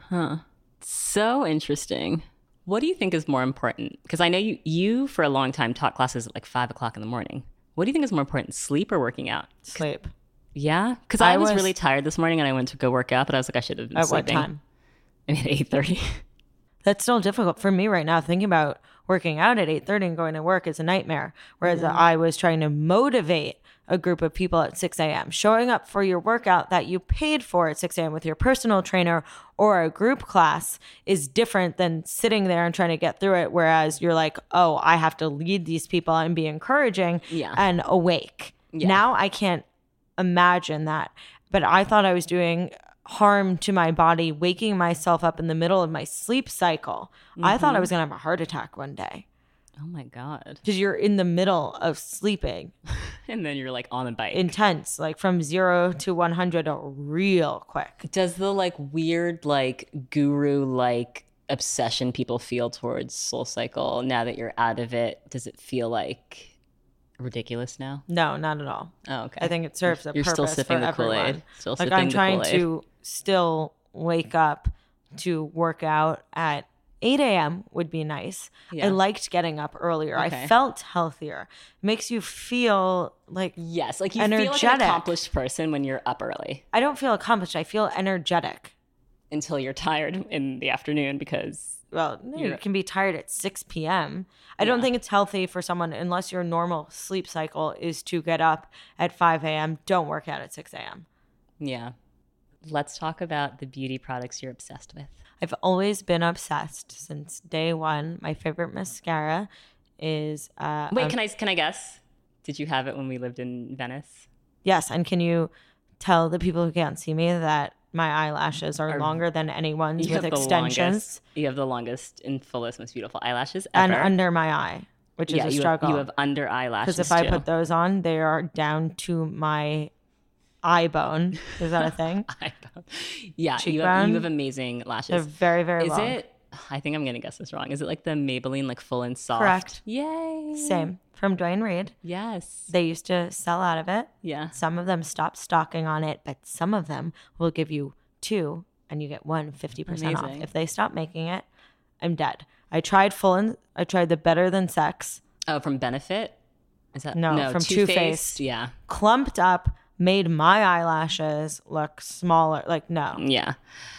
Speaker 1: So interesting. What do you think is more important? Because I know you, you for a long time taught classes at like five o'clock in the morning. What do you think is more important, sleep or working out?
Speaker 3: Sleep.
Speaker 1: Yeah, because I,
Speaker 3: I
Speaker 1: was,
Speaker 3: was-
Speaker 1: really tired this morning and I went to go work out, but I was like, I should have been
Speaker 3: At
Speaker 1: sleeping.
Speaker 3: what time?
Speaker 1: I mean, at eight thirty.
Speaker 3: That's still difficult for me right now. Thinking about working out at eight thirty and going to work is a nightmare. Whereas I was trying to motivate a group of people at six a.m. Showing up for your workout that you paid for at six a.m. with your personal trainer or a group class is different than sitting there and trying to get through it. Whereas you're like, oh, I have to lead these people and be encouraging
Speaker 1: Yeah.
Speaker 3: and awake.
Speaker 1: Yeah.
Speaker 3: Now I can't imagine that. But I thought I was doing harm to my body, waking myself up in the middle of my sleep cycle. I thought I was going to have a heart attack one day
Speaker 1: Oh my God.
Speaker 3: because you're in the middle of sleeping.
Speaker 1: And then you're like on a bike.
Speaker 3: Intense, like from zero to one hundred real quick.
Speaker 1: Does the like weird, like guru like obsession people feel towards Soul Cycle now that you're out of it, does it feel like ridiculous now?
Speaker 3: No, not at all.
Speaker 1: Oh, okay.
Speaker 3: I think it serves a
Speaker 1: You're
Speaker 3: purpose
Speaker 1: still sipping
Speaker 3: for
Speaker 1: the Kool-Aid.
Speaker 3: everyone.
Speaker 1: Still
Speaker 3: Like
Speaker 1: sipping
Speaker 3: I'm
Speaker 1: the
Speaker 3: trying
Speaker 1: Kool-Aid.
Speaker 3: to still wake up to work out at eight a.m. would be nice.
Speaker 1: Yeah.
Speaker 3: I liked getting up earlier.
Speaker 1: Okay.
Speaker 3: I felt healthier. Makes you feel like
Speaker 1: Yes, like you feel like an
Speaker 3: energetic.
Speaker 1: accomplished person when you're up early
Speaker 3: I don't feel accomplished. I feel energetic.
Speaker 1: until you're tired in the afternoon because
Speaker 3: Well, no, you
Speaker 1: You're-
Speaker 3: can be tired at six p.m. I don't
Speaker 1: Yeah.
Speaker 3: think it's healthy for someone, unless your normal sleep cycle is to get up at five a.m. Don't work out at six a.m.
Speaker 1: yeah. Let's talk about the beauty products you're obsessed with.
Speaker 3: I've always been obsessed since day one. My favorite mascara is uh,
Speaker 1: Wait,
Speaker 3: um,
Speaker 1: can I can I guess? Did you have it when we lived in Venice?
Speaker 3: yes. And can you tell the people who can't see me that my eyelashes are
Speaker 1: Are-
Speaker 3: longer than anyone's
Speaker 1: You
Speaker 3: with
Speaker 1: have the
Speaker 3: extensions
Speaker 1: longest. You have the longest and fullest, most beautiful eyelashes ever.
Speaker 3: and under my eye, which
Speaker 1: yeah,
Speaker 3: is a
Speaker 1: you
Speaker 3: struggle.
Speaker 1: have, you have under eyelashes.
Speaker 3: Because if I
Speaker 1: too.
Speaker 3: put those on, they are down to my eye bone. Is that a thing?
Speaker 1: eyebrow. Yeah, you have,
Speaker 3: Cheekbone?
Speaker 1: you have amazing lashes.
Speaker 3: They're very, very
Speaker 1: Is
Speaker 3: long.
Speaker 1: it? I think I'm gonna guess this wrong. Is it like the Maybelline, like full and soft?
Speaker 3: Correct.
Speaker 1: Yay.
Speaker 3: Same from Dwayne Reed.
Speaker 1: Yes.
Speaker 3: They used to sell out of it.
Speaker 1: yeah.
Speaker 3: Some of them stopped stocking on it, but some of them will give you two and you get one fifty percent off.
Speaker 1: Amazing.
Speaker 3: If they stop making it, I'm dead. I tried full and I tried the Better Than Sex.
Speaker 1: Oh, from Benefit. Is that
Speaker 3: No, from Too
Speaker 1: Faced?
Speaker 3: Faced.
Speaker 1: Yeah.
Speaker 3: Clumped up, made my eyelashes look smaller. Like, no.
Speaker 1: Yeah.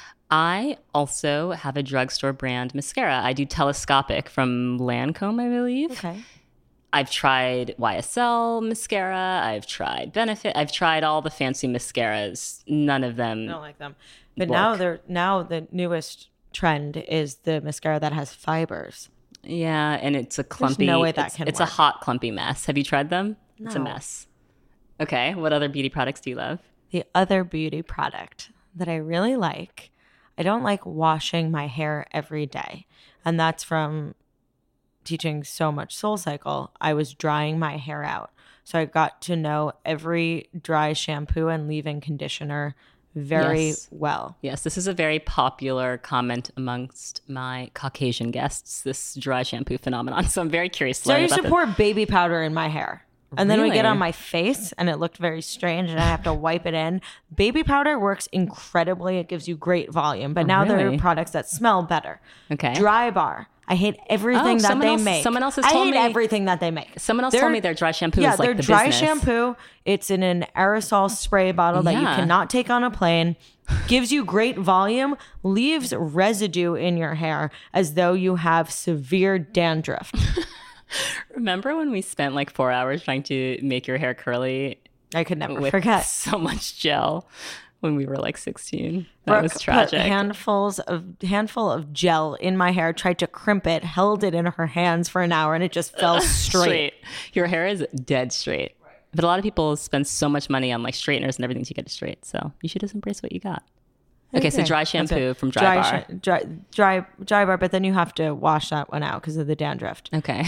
Speaker 1: I also have a drugstore brand mascara. I do Telescopic from Lancome, I believe.
Speaker 3: Okay.
Speaker 1: I've tried Y S L mascara. I've tried Benefit. I've tried all the fancy mascaras. None of them.
Speaker 3: I don't like them. But now
Speaker 1: work.
Speaker 3: they're now the newest trend is the mascara that has fibers.
Speaker 1: Yeah, and it's a clumpy.
Speaker 3: no way that
Speaker 1: it's,
Speaker 3: can
Speaker 1: It's a
Speaker 3: work.
Speaker 1: hot clumpy mess. Have you tried them? It's a
Speaker 3: No.
Speaker 1: mess. Okay, what other beauty products do you love?
Speaker 3: The other beauty product that I really like, I don't like washing my hair every day. And that's from teaching so much Soul Cycle. I was drying my hair out. So I got to know every dry shampoo and leave-in conditioner very
Speaker 1: Yes.
Speaker 3: well.
Speaker 1: Yes, this is a very popular comment amongst my Caucasian guests, this dry shampoo phenomenon. So I'm very curious to
Speaker 3: So I
Speaker 1: learn
Speaker 3: used
Speaker 1: about
Speaker 3: to
Speaker 1: this.
Speaker 3: pour baby powder in my hair. And then it would get
Speaker 1: Really?
Speaker 3: on my face and it looked very strange and I have to wipe it in. Baby powder works incredibly. It gives you great volume. But now there
Speaker 1: Really?
Speaker 3: are products that smell better.
Speaker 1: Okay.
Speaker 3: Dry bar. I hate everything
Speaker 1: Oh,
Speaker 3: that
Speaker 1: someone
Speaker 3: they
Speaker 1: else-
Speaker 3: make.
Speaker 1: someone else has
Speaker 3: I
Speaker 1: told
Speaker 3: hate
Speaker 1: me-
Speaker 3: everything that they make.
Speaker 1: Someone else
Speaker 3: Their-
Speaker 1: told me their dry shampoo
Speaker 3: yeah,
Speaker 1: is like
Speaker 3: their
Speaker 1: the
Speaker 3: dry
Speaker 1: business.
Speaker 3: shampoo. It's in an aerosol spray bottle that you
Speaker 1: Yeah.
Speaker 3: cannot take on a plane. Gives you great volume, leaves residue in your hair as though you have severe dandruff.
Speaker 1: Remember when we spent like four hours trying to make your hair curly
Speaker 3: I could never
Speaker 1: with
Speaker 3: forget.
Speaker 1: so much gel when we were like sixteen? That
Speaker 3: Brooke
Speaker 1: was
Speaker 3: put
Speaker 1: tragic.
Speaker 3: handfuls of handful of gel in my hair, tried to crimp it, held it in her hands for an hour, and it just fell straight.
Speaker 1: Your hair is dead straight. But a lot of people spend so much money on like straighteners and everything to get it straight. So you should just embrace what you got. Okay, so dry
Speaker 3: That's
Speaker 1: shampoo
Speaker 3: it.
Speaker 1: from Dry, Bar.
Speaker 3: sha- dry, dry, dry bar, but then you have to wash that one out because of the dandruff.
Speaker 1: Okay.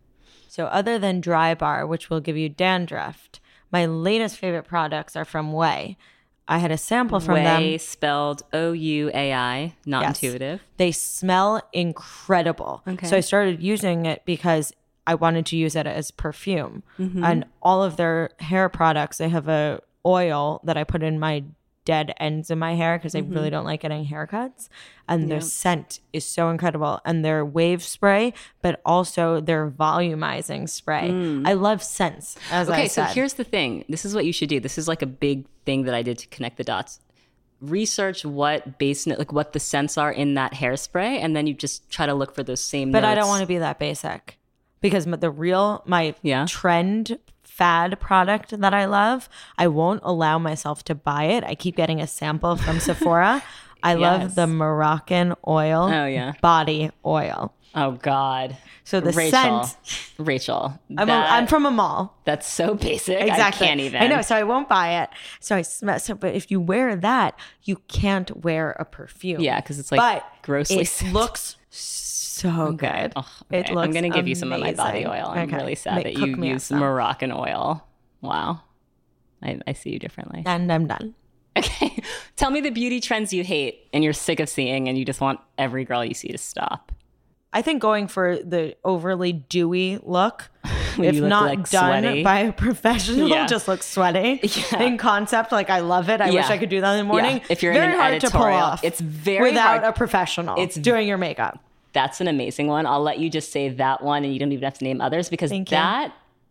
Speaker 3: So other than Dry Bar, which will give you dandruff, my latest favorite products are from Way. I had a sample from
Speaker 1: Way
Speaker 3: them.
Speaker 1: spelled O U A I, not
Speaker 3: Yes.
Speaker 1: intuitive.
Speaker 3: They smell incredible.
Speaker 1: Okay.
Speaker 3: So I started using it because I wanted to use it as perfume.
Speaker 1: Mm-hmm.
Speaker 3: And all of their hair products, they have a oil that I put in my dead ends of my hair because
Speaker 1: Mm-hmm.
Speaker 3: I really don't like getting haircuts. And their scent is so incredible. And their wave spray, but also their volumizing spray. I love scents, as I
Speaker 1: Mm. Okay, so
Speaker 3: said.
Speaker 1: here's the thing. This is what you should do. This is like a big thing that I did to connect the dots. Research what base note, like what the scents are in that hairspray, and then you just try to look for those same
Speaker 3: But
Speaker 1: notes.
Speaker 3: I don't want to be that basic because m- the real, my
Speaker 1: Yeah.
Speaker 3: trend fad product that I love, I won't allow myself to buy it. I keep getting a sample from Sephora. I
Speaker 1: Yes.
Speaker 3: love the Moroccan oil
Speaker 1: Oh, yeah.
Speaker 3: body oil.
Speaker 1: Oh God.
Speaker 3: So the
Speaker 1: Rachel.
Speaker 3: scent,
Speaker 1: Rachel.
Speaker 3: I'm, a,
Speaker 1: that-
Speaker 3: I'm from a mall.
Speaker 1: That's so basic.
Speaker 3: Exactly.
Speaker 1: I can't even.
Speaker 3: I know, so I won't buy it. So I smell. So, but if you wear that, you can't wear a perfume.
Speaker 1: Yeah, because it's like
Speaker 3: but
Speaker 1: grossly
Speaker 3: it
Speaker 1: scented.
Speaker 3: looks so good.
Speaker 1: Oh,
Speaker 3: It
Speaker 1: okay.
Speaker 3: looks
Speaker 1: I'm gonna give you some of my body
Speaker 3: amazing.
Speaker 1: oil. I'm
Speaker 3: Okay.
Speaker 1: really sad
Speaker 3: Make-
Speaker 1: that
Speaker 3: cook
Speaker 1: you
Speaker 3: me up
Speaker 1: use
Speaker 3: some.
Speaker 1: Moroccan oil. Wow. I, I see you differently.
Speaker 3: And I'm done.
Speaker 1: Okay. Tell me the beauty trends you hate and you're sick of seeing and you just want every girl you see to stop.
Speaker 3: I think going for the overly dewy look,
Speaker 1: When
Speaker 3: if
Speaker 1: you look,
Speaker 3: not
Speaker 1: like,
Speaker 3: done
Speaker 1: sweaty.
Speaker 3: by a professional,
Speaker 1: Yeah.
Speaker 3: just looks sweaty.
Speaker 1: Yeah.
Speaker 3: In concept, like I love it. I wish
Speaker 1: Yeah.
Speaker 3: I could do that in the morning.
Speaker 1: Yeah. If you're in
Speaker 3: very
Speaker 1: an
Speaker 3: hard to pull
Speaker 1: editorial,
Speaker 3: off.
Speaker 1: it's very
Speaker 3: without
Speaker 1: hard.
Speaker 3: a professional.
Speaker 1: It's-
Speaker 3: It's doing your makeup.
Speaker 1: That's an amazing one. I'll let you just say that one and you don't even have to name others because
Speaker 3: Thank you.
Speaker 1: that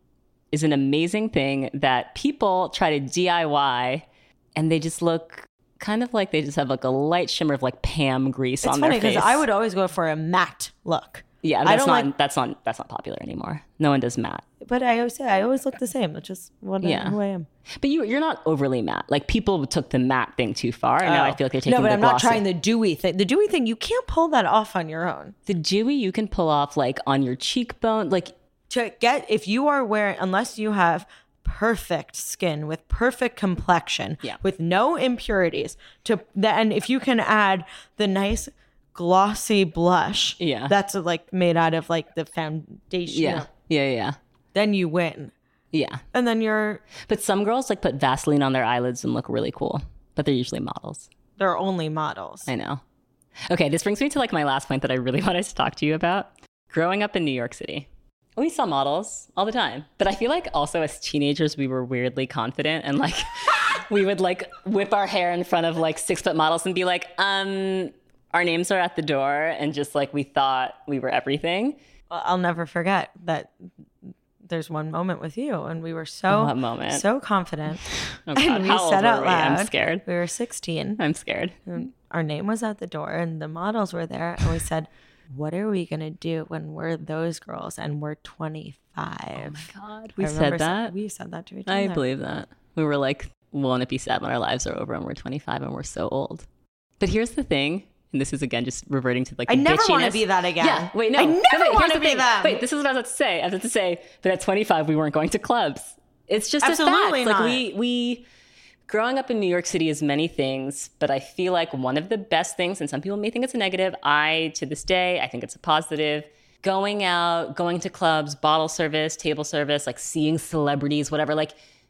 Speaker 1: is an amazing thing that people try to D I Y and they just look kind of like they just have like a light shimmer of like Pam grease
Speaker 3: It's
Speaker 1: on
Speaker 3: funny
Speaker 1: their face.
Speaker 3: because I would always go for a matte look.
Speaker 1: Yeah,
Speaker 3: I
Speaker 1: that's
Speaker 3: don't
Speaker 1: not
Speaker 3: like-
Speaker 1: that's not that's not popular anymore. No one does matte.
Speaker 3: But I always say I always look the same. It's just what I-
Speaker 1: Yeah.
Speaker 3: who I am.
Speaker 1: But you you're not overly matte. Like people took the matte thing too far, and now I feel like they're taking
Speaker 3: Oh. no, but
Speaker 1: the
Speaker 3: I'm not
Speaker 1: glossy.
Speaker 3: trying the dewy thing. The dewy thing, you can't pull that off on your own.
Speaker 1: The dewy you can pull off like on your cheekbone, like
Speaker 3: To get if you are wearing, unless you have perfect skin with perfect complexion,
Speaker 1: Yeah.
Speaker 3: with no impurities, to then if you can add the nice glossy blush,
Speaker 1: Yeah.
Speaker 3: that's like made out of like the foundation,
Speaker 1: yeah, yeah, yeah,
Speaker 3: then you win,
Speaker 1: yeah.
Speaker 3: and then you're
Speaker 1: But some girls like put Vaseline on their eyelids and look really cool, but they're usually models.
Speaker 3: they're only models.
Speaker 1: I know. Okay, this brings me to like my last point that I really wanted to talk to you about. Growing up in New York City, we saw models all the time, but I feel like also as teenagers we were weirdly confident and like we would like whip our hair in front of like six foot models and be like, um, our names are at the door, and just like we thought we were everything.
Speaker 3: Well, I'll never forget that. There's one moment with you, and we were so
Speaker 1: What moment?
Speaker 3: so confident,
Speaker 1: Oh, God,
Speaker 3: and we
Speaker 1: how old
Speaker 3: said
Speaker 1: were
Speaker 3: out
Speaker 1: we?
Speaker 3: loud,
Speaker 1: I'm scared.
Speaker 3: We were sixteen.
Speaker 1: I'm scared.
Speaker 3: And our name was at the door and the models were there, and we said, what are we gonna do when we're those girls and we're twenty-five?
Speaker 1: God, we
Speaker 3: I
Speaker 1: said
Speaker 3: remember
Speaker 1: that.
Speaker 3: we said that to each
Speaker 1: I
Speaker 3: other.
Speaker 1: believe that. We were like, won't it be sad when our lives are over and we're twenty-five and we're so old? But here's the thing, and this is again just reverting to like
Speaker 3: I
Speaker 1: the
Speaker 3: never want to
Speaker 1: bitchiness.
Speaker 3: be that again.
Speaker 1: Yeah, wait, no.
Speaker 3: I
Speaker 1: No,
Speaker 3: never
Speaker 1: wait, here's
Speaker 3: want
Speaker 1: the
Speaker 3: to be
Speaker 1: thing.
Speaker 3: them.
Speaker 1: Wait, this is what I was about to say. I was about to say that at twenty-five we weren't going to clubs. It's just
Speaker 3: Absolutely
Speaker 1: a fact.
Speaker 3: not.
Speaker 1: Like we we growing up in New York City is many things, but I feel like one of the best things, and some people may think it's a negative, I to this day I think it's a positive. Going out, going to clubs, bottle service, table service, like seeing celebrities, whatever, like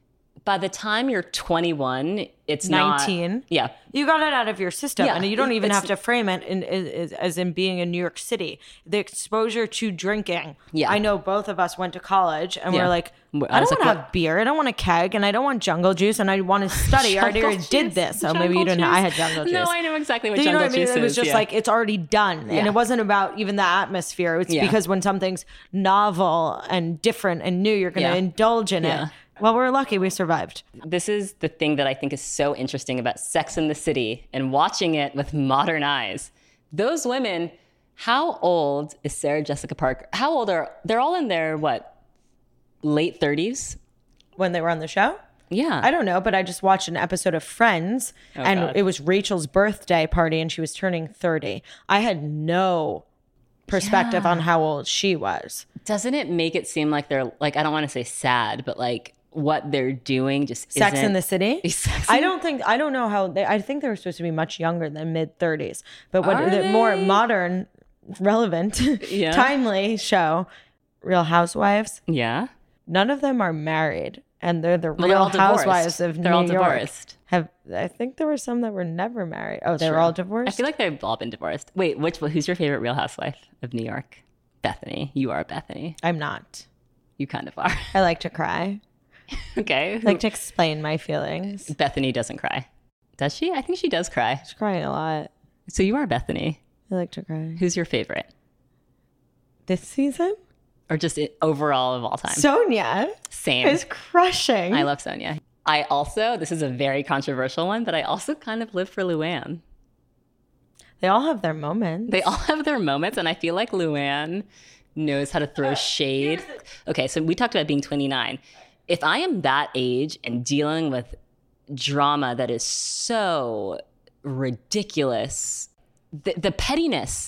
Speaker 1: by the time you're twenty-one, it's
Speaker 3: nineteen.
Speaker 1: Not, yeah.
Speaker 3: You got it out of your system,
Speaker 1: Yeah,
Speaker 3: and you don't even
Speaker 1: it's-
Speaker 3: have to frame it in, as, as in being in New York City. The exposure to drinking.
Speaker 1: Yeah.
Speaker 3: I know both of us went to college, and
Speaker 1: Yeah.
Speaker 3: we're like,
Speaker 1: I
Speaker 3: I
Speaker 1: was
Speaker 3: don't
Speaker 1: like,
Speaker 3: want to
Speaker 1: what-
Speaker 3: have beer, I don't want a keg, and I don't want jungle juice, and I want to study. I already,
Speaker 1: Jungle
Speaker 3: already did
Speaker 1: juice.
Speaker 3: this, so
Speaker 1: Jungle
Speaker 3: maybe you didn't.
Speaker 1: juice.
Speaker 3: I had jungle juice.
Speaker 1: No, I know exactly what
Speaker 3: Do you know
Speaker 1: jungle
Speaker 3: what I mean?
Speaker 1: juice
Speaker 3: It was
Speaker 1: is.
Speaker 3: just
Speaker 1: yeah.
Speaker 3: like it's already done, and
Speaker 1: Yeah.
Speaker 3: it wasn't about even the atmosphere. It's
Speaker 1: Yeah.
Speaker 3: because when something's novel and different and new, you're going to
Speaker 1: Yeah.
Speaker 3: indulge in
Speaker 1: Yeah.
Speaker 3: it. Well, we're lucky we survived.
Speaker 1: This is the thing that I think is so interesting about Sex and the City and watching it with modern eyes. Those women, how old is Sarah Jessica Parker? How old are they're all in their what? Late thirties?
Speaker 3: When they were on the show?
Speaker 1: Yeah.
Speaker 3: I don't know, but I just watched an episode of Friends, and
Speaker 1: God.
Speaker 3: it was Rachel's birthday party, and she was turning thirty. I had no perspective
Speaker 1: Yeah.
Speaker 3: on how old she was.
Speaker 1: Doesn't it make it seem like they're like I don't want to say sad, but like what they're doing just
Speaker 3: Sex
Speaker 1: isn't
Speaker 3: in the City?
Speaker 1: Sex
Speaker 3: I
Speaker 1: in-
Speaker 3: don't think, I don't know how, they, I think they were supposed to be much younger than mid thirties. But what
Speaker 1: Are
Speaker 3: the more
Speaker 1: they?
Speaker 3: modern, relevant,
Speaker 1: Yeah.
Speaker 3: timely show, Real Housewives,
Speaker 1: Yeah.
Speaker 3: none of them are married. And they're the
Speaker 1: Well, they're
Speaker 3: Real
Speaker 1: all divorced.
Speaker 3: Housewives of
Speaker 1: They're
Speaker 3: New
Speaker 1: all
Speaker 3: York.
Speaker 1: divorced.
Speaker 3: Have I think there were some that were never married. Oh, they were
Speaker 1: True.
Speaker 3: all divorced?
Speaker 1: I feel like they've all been divorced. Wait, which who's your favorite Real Housewife of New York? Bethany. You are Bethany.
Speaker 3: I'm not.
Speaker 1: You kind of are.
Speaker 3: I like to cry.
Speaker 1: Okay.
Speaker 3: I like to explain my feelings.
Speaker 1: Bethany doesn't cry. Does she? I think she does cry.
Speaker 3: She's crying a lot.
Speaker 1: So you are Bethany.
Speaker 3: I like to cry.
Speaker 1: Who's your favorite?
Speaker 3: This season?
Speaker 1: Or just it, overall of all time?
Speaker 3: Sonia
Speaker 1: Same.
Speaker 3: is crushing.
Speaker 1: I love Sonia. I also, this is a very controversial one, but I also kind of live for Luann.
Speaker 3: They all have their moments.
Speaker 1: They all have their moments, and I feel like Luann knows how to throw shade. Okay, so we talked about being twenty-nine. If I am that age and dealing with drama that is so ridiculous, the, the pettiness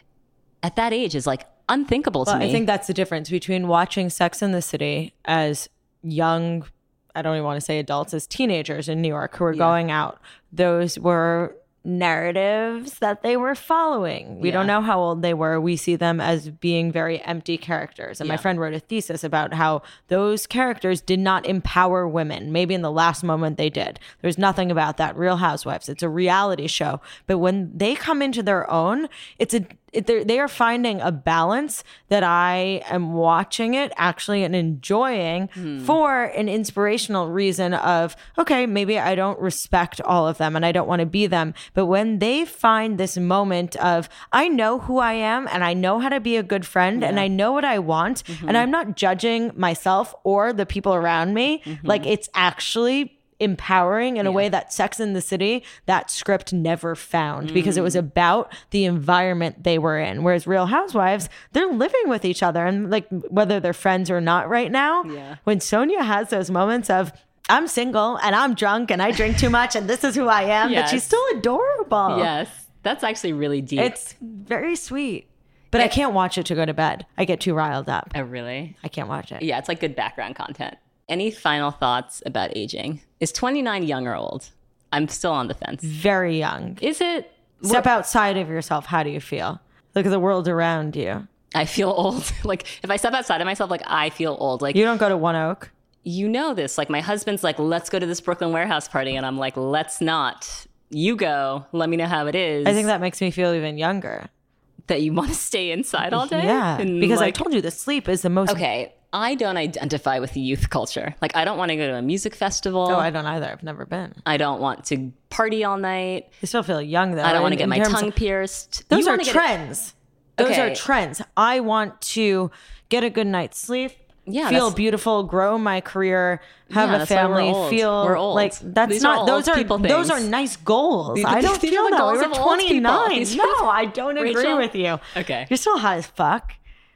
Speaker 1: at that age is like unthinkable to
Speaker 3: Well,
Speaker 1: me.
Speaker 3: I think that's the difference between watching Sex and the City as young, I don't even want to say adults, as teenagers in New York who were going out. Those were narratives that they were following. We
Speaker 1: Yeah.
Speaker 3: don't know how old they were. We see them as being very empty characters. And my
Speaker 1: Yeah.
Speaker 3: friend wrote a thesis about how those characters did not empower women. Maybe in the last moment they did. There's nothing about that. Real Housewives, it's a reality show. But when they come into their own, it's a it, they're- they are finding a balance that I am watching it actually and enjoying for an inspirational reason of, okay, maybe I don't respect all of them and I don't want to be them. But when they find this moment of, I know who I am and I know how to be a good friend and I know what I want and I'm not judging myself or the people around me, like it's actually empowering in a way that Sex and the City, that script never found because it was about the environment they were in. Whereas Real Housewives, they're living with each other and like whether they're friends or not right now.
Speaker 1: Yeah.
Speaker 3: When Sonia has those moments of, I'm single and I'm drunk and I drink too much and this is who I am, but she's
Speaker 1: Yes.
Speaker 3: still adorable.
Speaker 1: yes, that's actually really deep.
Speaker 3: It's very sweet. But I can't watch it to go to bed. I get too riled up.
Speaker 1: oh, really?
Speaker 3: I can't watch it.
Speaker 1: Yeah, it's like good background content. Any final thoughts about aging? Is twenty-nine young or old? I'm still on the fence.
Speaker 3: Very young.
Speaker 1: Is it?
Speaker 3: Step outside of yourself. How do you feel? Look at the world around you.
Speaker 1: I feel old. Like if I step outside of myself, like I feel old. Like
Speaker 3: You don't go to One Oak.
Speaker 1: you know this. Like my husband's like, let's go to this Brooklyn warehouse party, and I'm like, let's not. You go. Let me know how it is.
Speaker 3: I think that makes me feel even younger.
Speaker 1: that you want to stay inside all day.
Speaker 3: Yeah.
Speaker 1: And,
Speaker 3: Because I
Speaker 1: like,
Speaker 3: told you the sleep is the most.
Speaker 1: Okay, I don't identify with the youth culture. Like I don't want to go to a music festival.
Speaker 3: Oh, I don't either. I've never been.
Speaker 1: I don't want to party all night.
Speaker 3: I still feel young though.
Speaker 1: I don't want to
Speaker 3: in-
Speaker 1: get
Speaker 3: in
Speaker 1: my
Speaker 3: terms
Speaker 1: tongue
Speaker 3: of-
Speaker 1: pierced.
Speaker 3: Those
Speaker 1: You
Speaker 3: are
Speaker 1: wanna get-
Speaker 3: trends. Those
Speaker 1: Okay.
Speaker 3: are trends. I want to get a good night's sleep.
Speaker 1: Yeah,
Speaker 3: feel
Speaker 1: that's-
Speaker 3: beautiful, grow my career, have
Speaker 1: Yeah,
Speaker 3: a
Speaker 1: that's why we're
Speaker 3: family,
Speaker 1: old.
Speaker 3: feel
Speaker 1: We're old.
Speaker 3: like that's
Speaker 1: These are
Speaker 3: not
Speaker 1: all
Speaker 3: those
Speaker 1: old
Speaker 3: are
Speaker 1: people
Speaker 3: those are
Speaker 1: things.
Speaker 3: nice goals.
Speaker 1: These-
Speaker 3: I don't
Speaker 1: these are
Speaker 3: feel
Speaker 1: the
Speaker 3: that.
Speaker 1: goals
Speaker 3: We
Speaker 1: of
Speaker 3: were
Speaker 1: old people.
Speaker 3: twenty-nine.
Speaker 1: These
Speaker 3: No,
Speaker 1: are-
Speaker 3: I don't agree
Speaker 1: Rachel?
Speaker 3: with you.
Speaker 1: Okay.
Speaker 3: You're still high as fuck.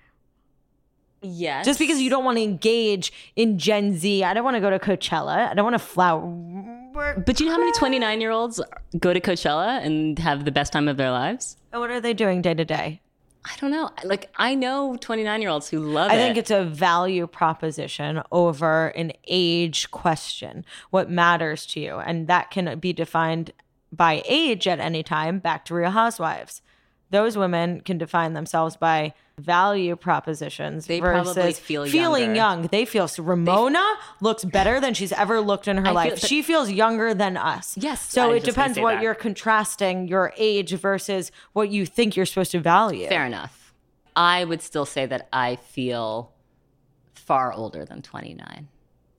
Speaker 1: Yes.
Speaker 3: Just because you don't want to engage in Gen Z, I don't want to go to Coachella. I don't want to flower.
Speaker 1: But do you know how many twenty-nine year olds go to Coachella and have the best time of their lives?
Speaker 3: What are they doing day to day?
Speaker 1: I don't know. Like I know twenty-nine year olds who love
Speaker 3: I
Speaker 1: it.
Speaker 3: think it's a value proposition over an age question. What matters to you? And that can be defined by age at any time. Back to Real Housewives. Those women can define themselves by value propositions
Speaker 1: They
Speaker 3: versus
Speaker 1: probably feel
Speaker 3: feeling
Speaker 1: younger.
Speaker 3: young. They feel Ramona looks better than she's ever looked in her
Speaker 1: I
Speaker 3: life.
Speaker 1: feel-
Speaker 3: she feels younger than us.
Speaker 1: Yes,
Speaker 3: So
Speaker 1: I was
Speaker 3: it
Speaker 1: just gonna
Speaker 3: depends
Speaker 1: say
Speaker 3: what
Speaker 1: that.
Speaker 3: you're contrasting your age versus what you think you're supposed to value.
Speaker 1: Fair enough. I would still say that I feel far older than twenty-nine.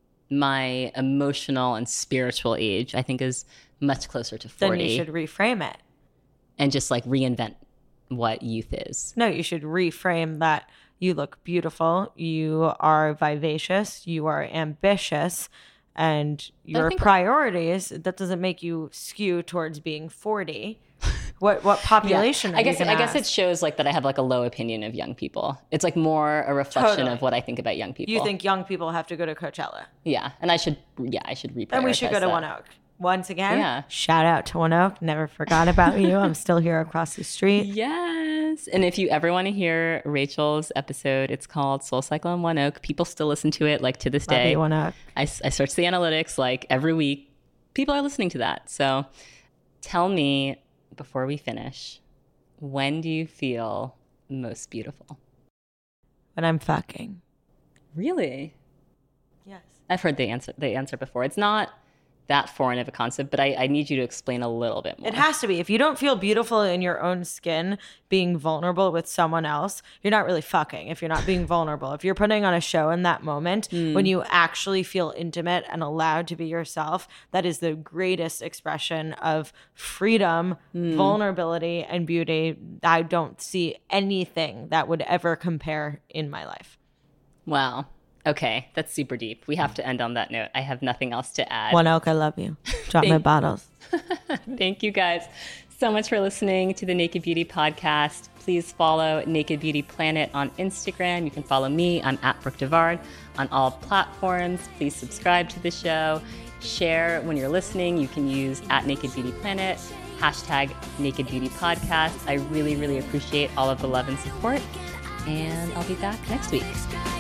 Speaker 1: My emotional and spiritual age, I think, is much closer to forty.
Speaker 3: Then you should reframe it.
Speaker 1: And just like reinvent what youth is.
Speaker 3: No, you should reframe that you look beautiful, you are vivacious, you are ambitious, and your
Speaker 1: think-
Speaker 3: priorities, that doesn't make you skew towards being forty. What what population
Speaker 1: Yeah.
Speaker 3: are
Speaker 1: I guess
Speaker 3: you
Speaker 1: I
Speaker 3: gonna
Speaker 1: guess it
Speaker 3: ask?
Speaker 1: shows like that I have like a low opinion of young people. It's like more a reflection
Speaker 3: Totally.
Speaker 1: of what I think about young people.
Speaker 3: You think young people have to go to Coachella.
Speaker 1: Yeah, and I should yeah, I should reprioritize
Speaker 3: And we should go to
Speaker 1: that.
Speaker 3: One Oak. Once again,
Speaker 1: Yeah.
Speaker 3: shout out to One Oak. Never forgot about you. I'm still here across the street.
Speaker 1: Yes. And if you ever want to hear Rachel's episode, it's called Soul Cycle in One Oak. People still listen to it like to this
Speaker 3: Love
Speaker 1: day.
Speaker 3: you, One Oak.
Speaker 1: I, I search the analytics like every week. People are listening to that. So tell me before we finish, when do you feel most beautiful?
Speaker 3: When I'm fucking.
Speaker 1: Really?
Speaker 3: Yes.
Speaker 1: I've heard the answer the answer before. It's not that foreign of a concept, but I, I need you to explain a little bit more.
Speaker 3: It has to be. If you don't feel beautiful in your own skin, being vulnerable with someone else, you're not really fucking if you're not being vulnerable. If you're putting on a show in that moment,
Speaker 1: Mm.
Speaker 3: when you actually feel intimate and allowed to be yourself, that is the greatest expression of freedom,
Speaker 1: Mm.
Speaker 3: vulnerability, and beauty. I don't see anything that would ever compare in my life.
Speaker 1: Wow. Okay, that's super deep. We have to end on that note. I have nothing else to add.
Speaker 3: One Oak, I love you. Drop my
Speaker 1: Thank-
Speaker 3: bottles.
Speaker 1: Thank you guys so much for listening to the Naked Beauty Podcast. Please follow Naked Beauty Planet on Instagram. You can follow me. I'm at Brooke Devard on all platforms. Please subscribe to the show. Share when you're listening. You can use at Naked Beauty Planet, hashtag Naked Beauty Podcast. I really, really appreciate all of the love and support. And I'll be back next week.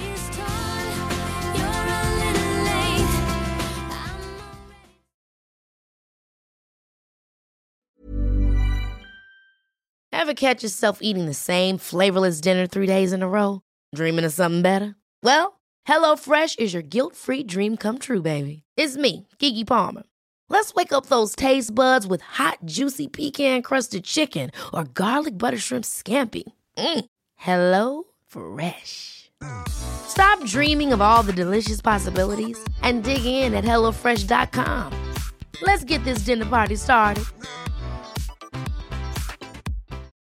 Speaker 4: Ever catch yourself eating the same flavorless dinner three days in a row? Dreaming of something better? Well, HelloFresh is your guilt-free dream come true, baby. It's me, Keke Palmer. Let's wake up those taste buds with hot, juicy pecan-crusted chicken or garlic butter shrimp scampi. Mm. Hello Fresh. Stop dreaming of all the delicious possibilities and dig in at HelloFresh dot com. Let's get this dinner party started.